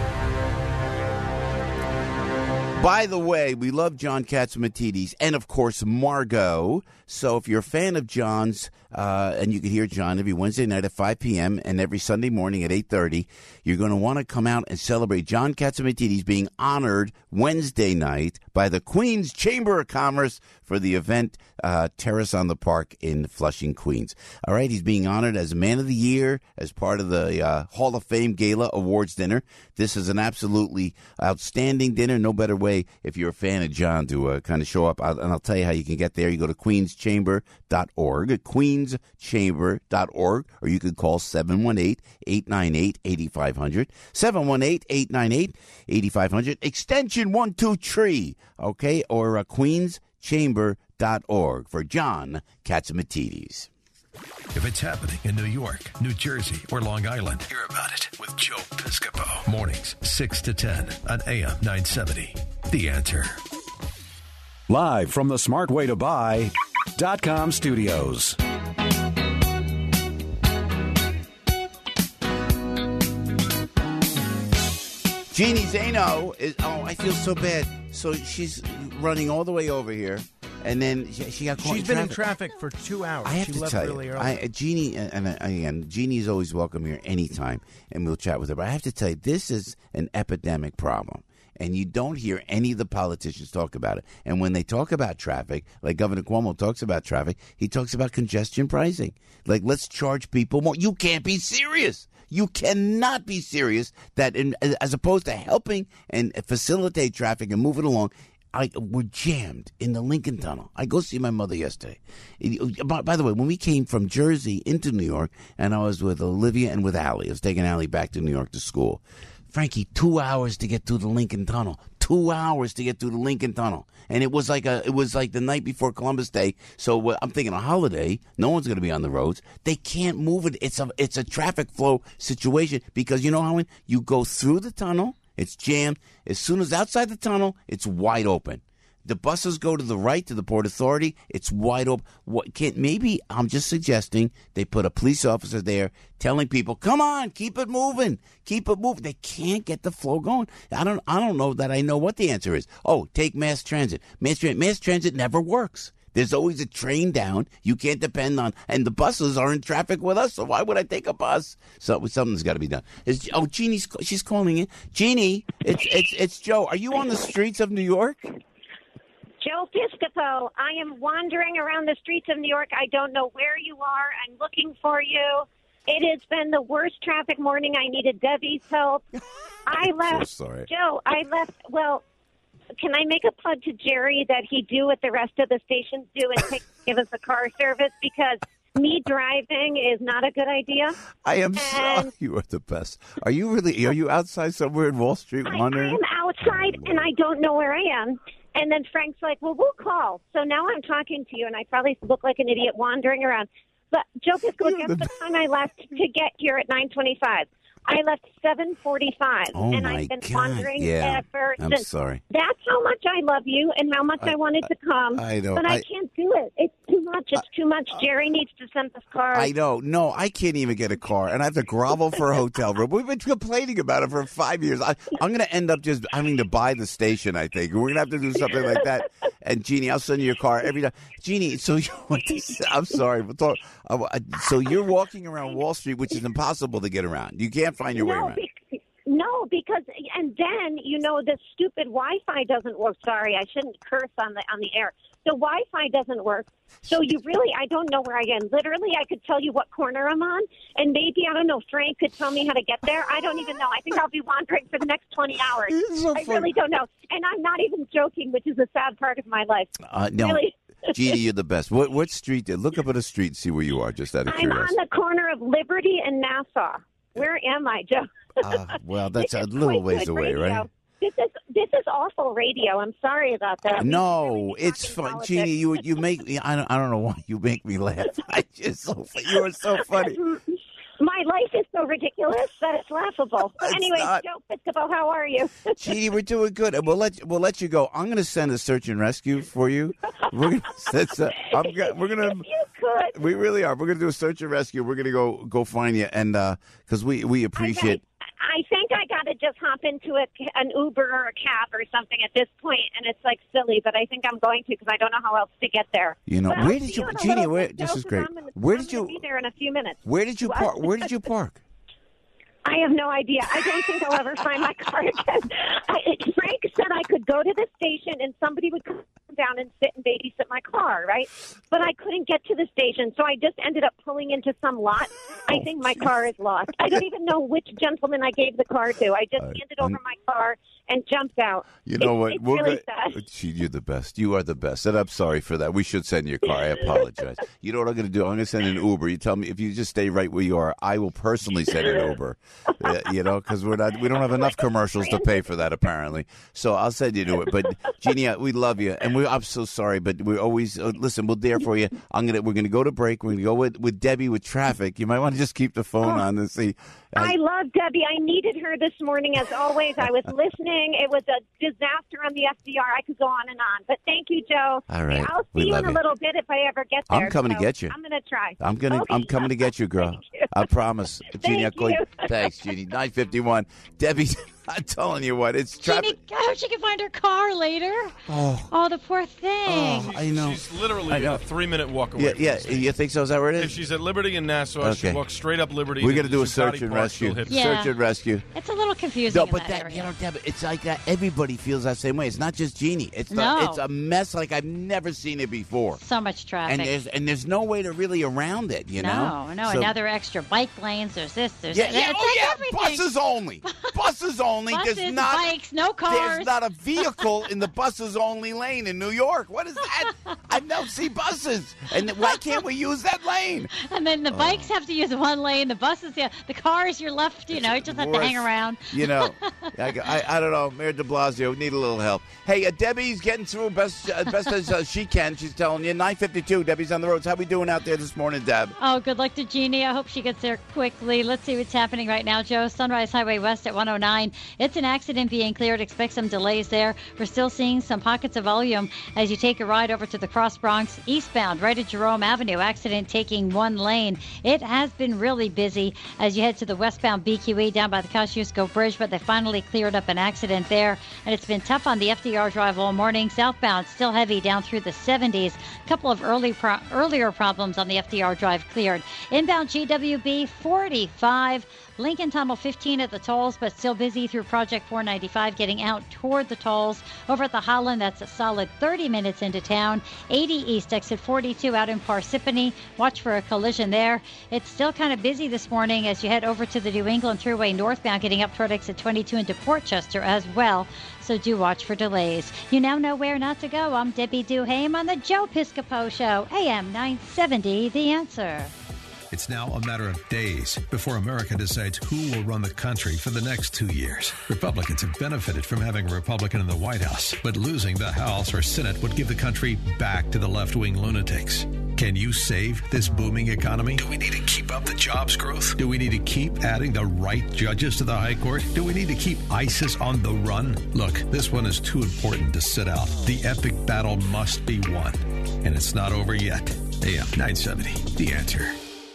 [SPEAKER 6] By the way, we love John Catsimatidis and, of course, Margot. So if you're a fan of John's, and you can hear John every Wednesday night at 5 p.m. and every Sunday morning at 8:30, you're going to want to come out and celebrate John Catsimatidis being honored Wednesday night by the Queens Chamber of Commerce for the event Terrace on the Park in Flushing, Queens. All right, he's being honored as Man of the Year as part of the Hall of Fame Gala Awards dinner. This is an absolutely outstanding dinner. No better way if you're a fan of John to kind of show up. And I'll tell you how you can get there. You go to queenschamber.org, queenschamber.org, or you could call 718-898-8500, 718-898-8500, extension 123, okay, or queenschamber.org for John Catsimatidis.
[SPEAKER 4] If it's happening in New York, New Jersey, or Long Island, hear about it with Joe Piscopo. Mornings, 6 to 10 on AM 970. The Answer.
[SPEAKER 15] Live from the smartwaytobuy.com studios.
[SPEAKER 6] Jeannie Zaino is, I feel so bad. So she's running all the way over here. And then she got caught.
[SPEAKER 18] She's been in traffic for 2 hours.
[SPEAKER 6] I have
[SPEAKER 18] she
[SPEAKER 6] to
[SPEAKER 18] left
[SPEAKER 6] tell
[SPEAKER 18] really
[SPEAKER 6] you,
[SPEAKER 18] early.
[SPEAKER 6] Jeannie, and again, Jeannie is always welcome here anytime, and we'll chat with her. But I have to tell you, this is an epidemic problem. And you don't hear any of the politicians talk about it. And when they talk about traffic, like Governor Cuomo talks about traffic, he talks about congestion pricing. Like, let's charge people more. You can't be serious. You cannot be serious that as opposed to helping and facilitate traffic and move it along, we're jammed in the Lincoln Tunnel. I go see my mother yesterday. By the way, when we came from Jersey into New York, and I was with Olivia and with Allie, I was taking Allie back to New York to school. Frankie, 2 hours to get through the Lincoln Tunnel. 2 hours to get through the Lincoln Tunnel. And it was like the night before Columbus Day. So I'm thinking a holiday. No one's going to be on the roads. They can't move it. It's a traffic flow situation because you know how when you go through the tunnel, it's jammed. As soon as outside the tunnel, it's wide open. The buses go to the right to the Port Authority. It's wide open. Maybe I'm just suggesting they put a police officer there telling people, "Come on, keep it moving, keep it moving." They can't get the flow going. I don't know that I know what the answer is. Oh, take mass transit. Mass transit never works. There's always a train down. You can't depend on, and the buses are in traffic with us. So why would I take a bus? So something's got to be done. Jeannie's she's calling in. Jeannie, it's Joe. Are you on the streets of New York?
[SPEAKER 20] Joe Piscopo, I am wandering around the streets of New York. I don't know where you are. I'm looking for you. It has been the worst traffic morning. I needed Debbie's help. I left.
[SPEAKER 6] So sorry.
[SPEAKER 20] Joe, well, can I make a plug to Jerry that he do what the rest of the stations do and give us a car service? Because me driving is not a good idea.
[SPEAKER 6] I am so. You are the best. Are you really? Are you outside somewhere in Wall Street wandering?
[SPEAKER 20] I am outside, and I don't know where I am. And then Frank's like, well, we'll call. So now I'm talking to you, and I probably look like an idiot wandering around. But, Joe Piscopo, guess the time I left to get here at 9:25? I left 7:45, and I've been wandering ever since.
[SPEAKER 6] I'm sorry.
[SPEAKER 20] That's how much I love you and how much I wanted to come.
[SPEAKER 6] I know.
[SPEAKER 20] But I can't do it. It's too much. It's too much. Jerry needs to send us cars.
[SPEAKER 6] I know. No, I can't even get a car, and I have to grovel for a hotel room. We've been complaining about it for 5 years. I'm going to end up just having to buy the station, I think. We're going to have to do something like that. And, Jeannie, I'll send you your car every time. Jeannie, so I'm sorry. So you're walking around Wall Street, which is impossible to get around. You can't find your way around.
[SPEAKER 20] No, because and then the stupid Wi-Fi doesn't work. Sorry, I shouldn't curse on the air. The Wi-Fi doesn't work, so I don't know where I am. Literally, I could tell you what corner I'm on, and maybe I don't know. Frank could tell me how to get there. I don't even know. I think I'll be wandering for the next 20 hours. I really don't know, and I'm not even joking, which is a sad part of my life.
[SPEAKER 6] No.
[SPEAKER 20] Really.
[SPEAKER 6] Jeannie, you're the best. What street? Look up at a street and see where you are, just out of curiosity.
[SPEAKER 20] I'm on the corner of Liberty and Nassau. Where am I, Joe?
[SPEAKER 6] Well, that's a little ways away, right?
[SPEAKER 20] This is awful radio. I'm sorry about that.
[SPEAKER 6] No, it's fun, Jeannie. You make me. I don't know why you make me laugh. You are so funny.
[SPEAKER 20] My life is so ridiculous that it's laughable. Anyway, Joe Piscopo, how are you?
[SPEAKER 6] Jeannie, we're doing good. We'll let you go. I'm going to send a search and rescue for you. We're gonna. We really are. We're going to do a search and rescue. We're going to go find you, and because we appreciate.
[SPEAKER 20] I think I got to just hop into an Uber or a cab or something at this point, and it's like silly, but I think I'm going to because I don't know how else to get there.
[SPEAKER 6] Where did you, Jeannie? This is great. Where did you
[SPEAKER 20] be there in a few minutes?
[SPEAKER 6] Where did you park? Where did you park?
[SPEAKER 20] I have no idea. I don't think I'll ever find my car again. Frank said I could go to the station and somebody would come down and sit and babysit my car, right? But I couldn't get to the station, so I just ended up pulling into some lot. I think my car is lost. I don't even know which gentleman I gave the car to. I just handed over my car and jumped out.
[SPEAKER 6] You know what?
[SPEAKER 20] It's really sad.
[SPEAKER 6] You're the best. You are the best. And I'm sorry for that. We should send you a car. I apologize. You know what I'm going to do? I'm going to send an Uber. You tell me if you just stay right where you are. I will personally send an Uber. Because we don't have enough commercials to pay for that apparently. So I'll send you to it. But Jeannie, we love you, and I'm so sorry, but we always listen. We're there for you. We're gonna go to break. We're gonna go with Debbie with traffic. You might want to just keep the phone on and see.
[SPEAKER 20] I love Debbie. I needed her this morning, as always. I was listening. It was a disaster on the FDR. I could go on and on. But thank you, Joe.
[SPEAKER 6] All right.
[SPEAKER 20] I'll see you in a little bit if I ever get there.
[SPEAKER 6] I'm coming to get you.
[SPEAKER 20] I'm going to try.
[SPEAKER 6] I'm coming to get you, girl. I promise. Jeannie, I'll call you. Thanks, Jeannie. 9:51. Debbie, I'm telling you what, it's traffic.
[SPEAKER 8] Jeannie, I hope she can find her car later. Oh, the poor thing.
[SPEAKER 6] I know.
[SPEAKER 16] She's literally a 3-minute walk away.
[SPEAKER 6] Yeah. You think so? Is that where it is?
[SPEAKER 16] If she's at Liberty in Nassau, she walks straight up Liberty.
[SPEAKER 6] We're going to do a search and rescue. Search and rescue.
[SPEAKER 8] It's a little confusing.
[SPEAKER 6] No, but Debbie, it's like that. Everybody feels that same way. It's not just Jeannie. It's a mess like I've never seen it before.
[SPEAKER 8] So much traffic.
[SPEAKER 6] And there's no way to really around it, know?
[SPEAKER 8] No. So, and now there are extra bike lanes. There's this, there's that. Everything.
[SPEAKER 6] Buses only. Buses only.
[SPEAKER 8] Buses,
[SPEAKER 6] there's not
[SPEAKER 8] bikes, no cars.
[SPEAKER 6] There's not a vehicle in the buses only lane in New York. What is that? I don't see buses. And why can't we use that lane?
[SPEAKER 8] And then the bikes have to use one lane. The buses, the cars, you're left, just have to hang around.
[SPEAKER 6] I don't know. Mayor de Blasio, need a little help. Hey, Debbie's getting through best as she can. She's telling you. 9:52. Debbie's on the roads. How we doing out there this morning, Deb?
[SPEAKER 8] Oh, good luck to Jeannie. I hope she gets there quickly. Let's see what's happening right now, Joe. Sunrise Highway West at 109. It's an accident being cleared. Expect some delays there. We're still seeing some pockets of volume as you take a ride over to the Cross Bronx eastbound, right at Jerome Avenue. Accident taking one lane. It has been really busy as you head to the westbound BQE down by the Kosciuszko Bridge, but they finally cleared up an accident there. And it's been tough on the FDR Drive all morning. Southbound still heavy down through the 70s. A couple of earlier problems on the FDR Drive cleared. Inbound GWB 45. Lincoln Tunnel 15 at the tolls, but still busy through Project 495, getting out toward the tolls. Over at the Holland, that's a solid 30 minutes into town. 80 East, exit 42 out in Parsippany. Watch for a collision there. It's still kind of busy this morning as you head over to the New England Thruway northbound, getting up toward exit 22 into Port Chester as well. So do watch for delays. You now know where not to go. I'm Debbie Duhame on the Joe Piscopo Show, AM 970, The Answer.
[SPEAKER 4] It's now a matter of days before America decides who will run the country for the next 2 years. Republicans have benefited from having a Republican in the White House, but losing the House or Senate would give the country back to the left-wing lunatics. Can you save this booming economy? Do we need to keep up the jobs growth? Do we need to keep adding the right judges to the high court? Do we need to keep ISIS on the run? Look, this one is too important to sit out. The epic battle must be won, and it's not over yet. AM 970, The Answer.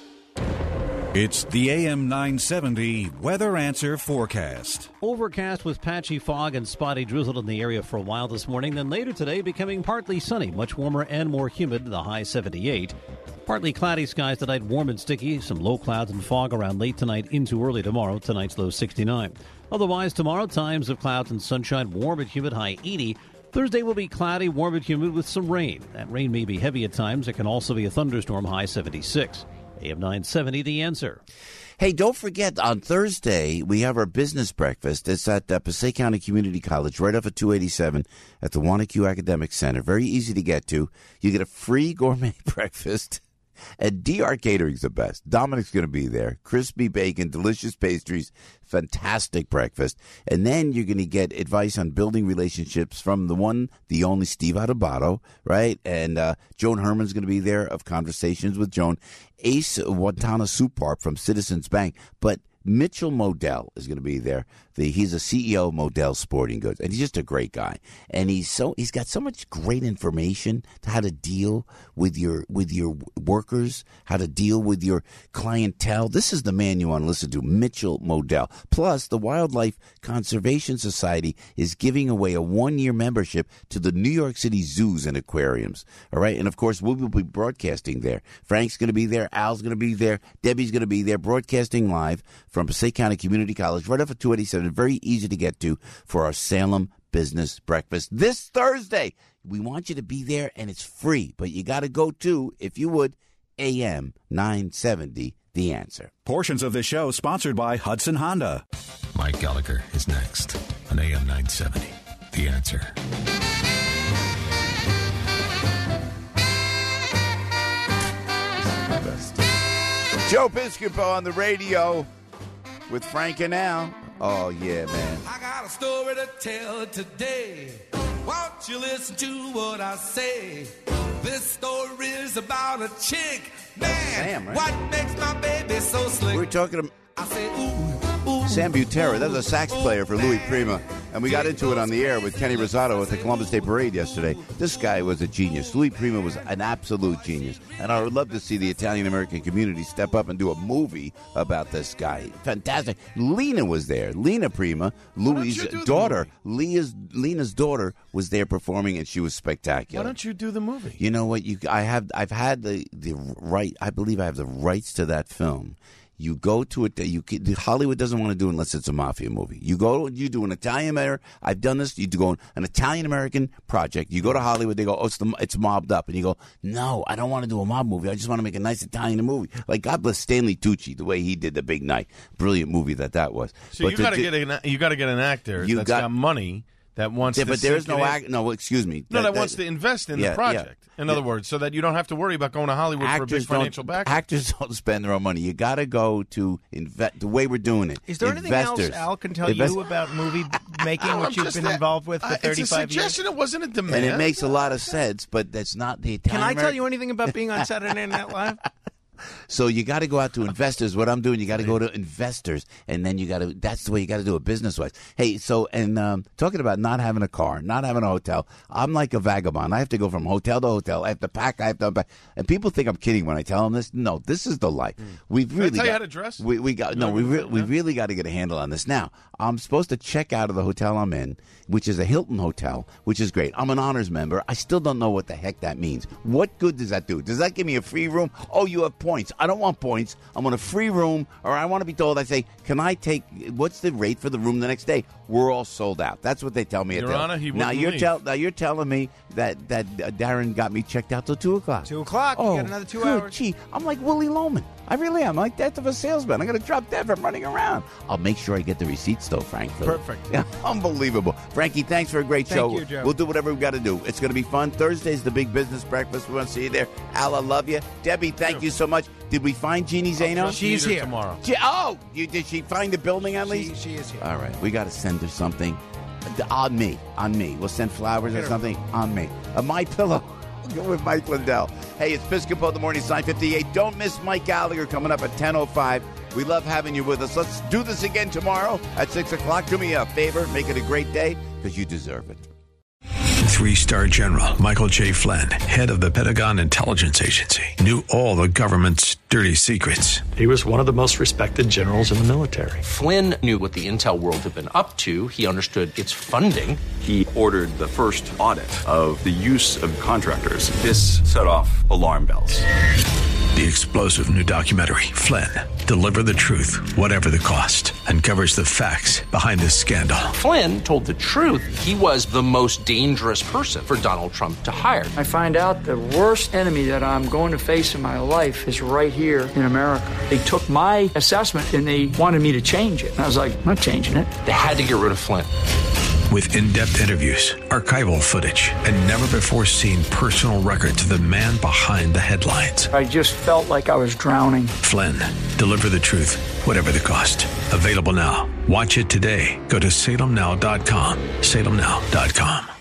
[SPEAKER 15] It's the AM 970 Weather Answer Forecast.
[SPEAKER 21] Overcast with patchy fog and spotty drizzle in the area for a while this morning. Then later today, becoming partly sunny, much warmer and more humid, the high 78. Partly cloudy skies tonight, warm and sticky. Some low clouds and fog around late tonight into early tomorrow. Tonight's low 69. Otherwise, tomorrow, times of clouds and sunshine, warm and humid, high 80. Thursday will be cloudy, warm and humid with some rain. That rain may be heavy at times. It can also be a thunderstorm, high 76. AM 970, The Answer.
[SPEAKER 6] Hey, don't forget, on Thursday, we have our business breakfast. It's at Passaic County Community College, right off of 287 at the Wanacue Academic Center. Very easy to get to. You get a free gourmet breakfast. And DR Catering's the best. Dominic's going to be there. Crispy bacon, delicious pastries, fantastic breakfast. And then you're going to get advice on building relationships from the one, the only Steve Adubato, right? And Joan Herman's going to be there of Conversations with Joan. Ace Watana Supar from Citizens Bank. But Mitchell Modell is going to be there. He's a CEO of Modell Sporting Goods, and he's just a great guy. And he's got so much great information to how to deal with your workers, how to deal with your clientele. This is the man you want to listen to, Mitchell Modell. Plus, the Wildlife Conservation Society is giving away a 1-year membership to the New York City zoos and aquariums. All right, and of course, we will be broadcasting there. Frank's going to be there. Al's going to be there. Debbie's going to be there, broadcasting live from Passaic County Community College, right off of 287. Very easy to get to for our Salem Business Breakfast this Thursday. We want you to be there, and it's free, but you got to go to, if you would, AM 970, The Answer.
[SPEAKER 15] Portions of this show sponsored by Hudson Honda.
[SPEAKER 4] Mike Gallagher is next on AM 970, The Answer.
[SPEAKER 6] Joe Piscopo on the radio with Frank and Al. Oh, yeah, man.
[SPEAKER 22] I got a story to tell today. Won't you listen to what I say? This story is about a chick. Man,
[SPEAKER 6] right?
[SPEAKER 22] What makes my baby so slick?
[SPEAKER 6] We're talking to
[SPEAKER 22] I say, ooh,
[SPEAKER 6] Sam Butera. That was a sax player for Louis Prima. And we got into it on the air with Kenny Rosato at the Columbus Day Parade yesterday. This guy was a genius. Louis Prima was an absolute genius. And I would love to see the Italian-American community step up and do a movie about this guy. Fantastic. Lena was there. Lena Prima, Louis' daughter. Lena's daughter was there performing, and she was spectacular.
[SPEAKER 16] Why don't you do the movie?
[SPEAKER 6] You know what? I've had the right. I believe I have the rights to that film. You go to it. Hollywood doesn't want to do it unless it's a mafia movie. You go. You do an Italian-American. I've done this. You go an Italian-American project. You go to Hollywood. They go, oh, it's mobbed up, and you go, no, I don't want to do a mob movie. I just want to make a nice Italian movie. Like God bless Stanley Tucci, the way he did The Big Night. Brilliant movie that was.
[SPEAKER 16] So you got to get an actor that's got money. That wants to
[SPEAKER 6] but there is no no. Excuse me.
[SPEAKER 16] That wants to invest in the project. Yeah, in other words, so that you don't have to worry about going to Hollywood for a big financial backing.
[SPEAKER 6] Actors don't spend their own money. You got to go to invest. The way we're doing it.
[SPEAKER 18] Is there anything else Al can tell you about movie making, which you've been involved with for 35 years?
[SPEAKER 16] It's a suggestion. It wasn't a demand,
[SPEAKER 6] and it makes a lot of sense. But that's not the Italian.
[SPEAKER 18] Can I tell you anything about being on Saturday Night Live?
[SPEAKER 6] So you got to go out to investors. What I'm doing, you got to go to investors, and then you got to. That's the way you got to do it business-wise. Hey, so talking about not having a car, not having a hotel. I'm like a vagabond. I have to go from hotel to hotel. I have to pack. And people think I'm kidding when I tell them this. No, this is the life. We've really.
[SPEAKER 16] Can I tell you how to dress?
[SPEAKER 6] We really got to get a handle on this. Now, I'm supposed to check out of the hotel I'm in, which is a Hilton hotel, which is great. I'm an honors member. I still don't know what the heck that means. What good does that do? Does that give me a free room? Oh, you have points. I don't want points. I want a free room, or I want to be told, I say, can I take, what's the rate for the room the next day? We're all sold out. That's what they tell me.
[SPEAKER 16] Your Honor, he
[SPEAKER 6] now
[SPEAKER 16] wouldn't leave.
[SPEAKER 6] Now you're telling me that Darren got me checked out till 2 o'clock.
[SPEAKER 18] 2 o'clock.
[SPEAKER 6] Oh,
[SPEAKER 18] You got another 2
[SPEAKER 6] good
[SPEAKER 18] hours.
[SPEAKER 6] Gee, I'm like Willie Loman. I really am. I'm like that of a salesman. I'm going to drop dead from running around. I'll make sure I get the receipts, though, Frank.
[SPEAKER 18] Perfect.
[SPEAKER 6] Yeah, unbelievable. Frankie, thanks for a great show.
[SPEAKER 18] Thank you, Joe.
[SPEAKER 6] We'll do whatever we've got to do. It's going to be fun. Thursday's the big business breakfast. We want to see you there. Al, I love you. Debbie, thank you so much. Did we find Jeannie Zaino?
[SPEAKER 18] She's here
[SPEAKER 16] tomorrow.
[SPEAKER 6] Did she find the building at least?
[SPEAKER 18] She is here.
[SPEAKER 6] All right, we got to send her something. On me. We'll send flowers or something on me. My pillow. Go with Mike Lindell. Hey, it's Piscopo, the morning, 9:58. Don't miss Mike Gallagher coming up at 10:05. We love having you with us. Let's do this again tomorrow at 6 o'clock. Do me a favor. Make it a great day because you deserve it.
[SPEAKER 4] 3-star General Michael J. Flynn, head of the Pentagon Intelligence Agency, knew all the government's dirty secrets.
[SPEAKER 1] He was one of the most respected generals in the military.
[SPEAKER 2] Flynn knew what the intel world had been up to. He understood its funding.
[SPEAKER 3] He ordered the first audit of the use of contractors. This set off alarm bells.
[SPEAKER 4] The explosive new documentary, Flynn, Deliver the Truth, Whatever the Cost, uncovers the facts behind this scandal.
[SPEAKER 2] Flynn told the truth. He was the most dangerous person for Donald Trump to hire.
[SPEAKER 23] I find out the worst enemy that I'm going to face in my life is right here in America. They took my assessment and they wanted me to change it. And I was like, I'm not changing it.
[SPEAKER 2] They had to get rid of Flynn.
[SPEAKER 4] With in-depth interviews, archival footage, and never-before-seen personal records of the man behind the headlines.
[SPEAKER 23] I just felt like I was drowning.
[SPEAKER 4] Flynn, Deliver the Truth, Whatever the Cost. Available now. Watch it today. Go to salemnow.com. salemnow.com.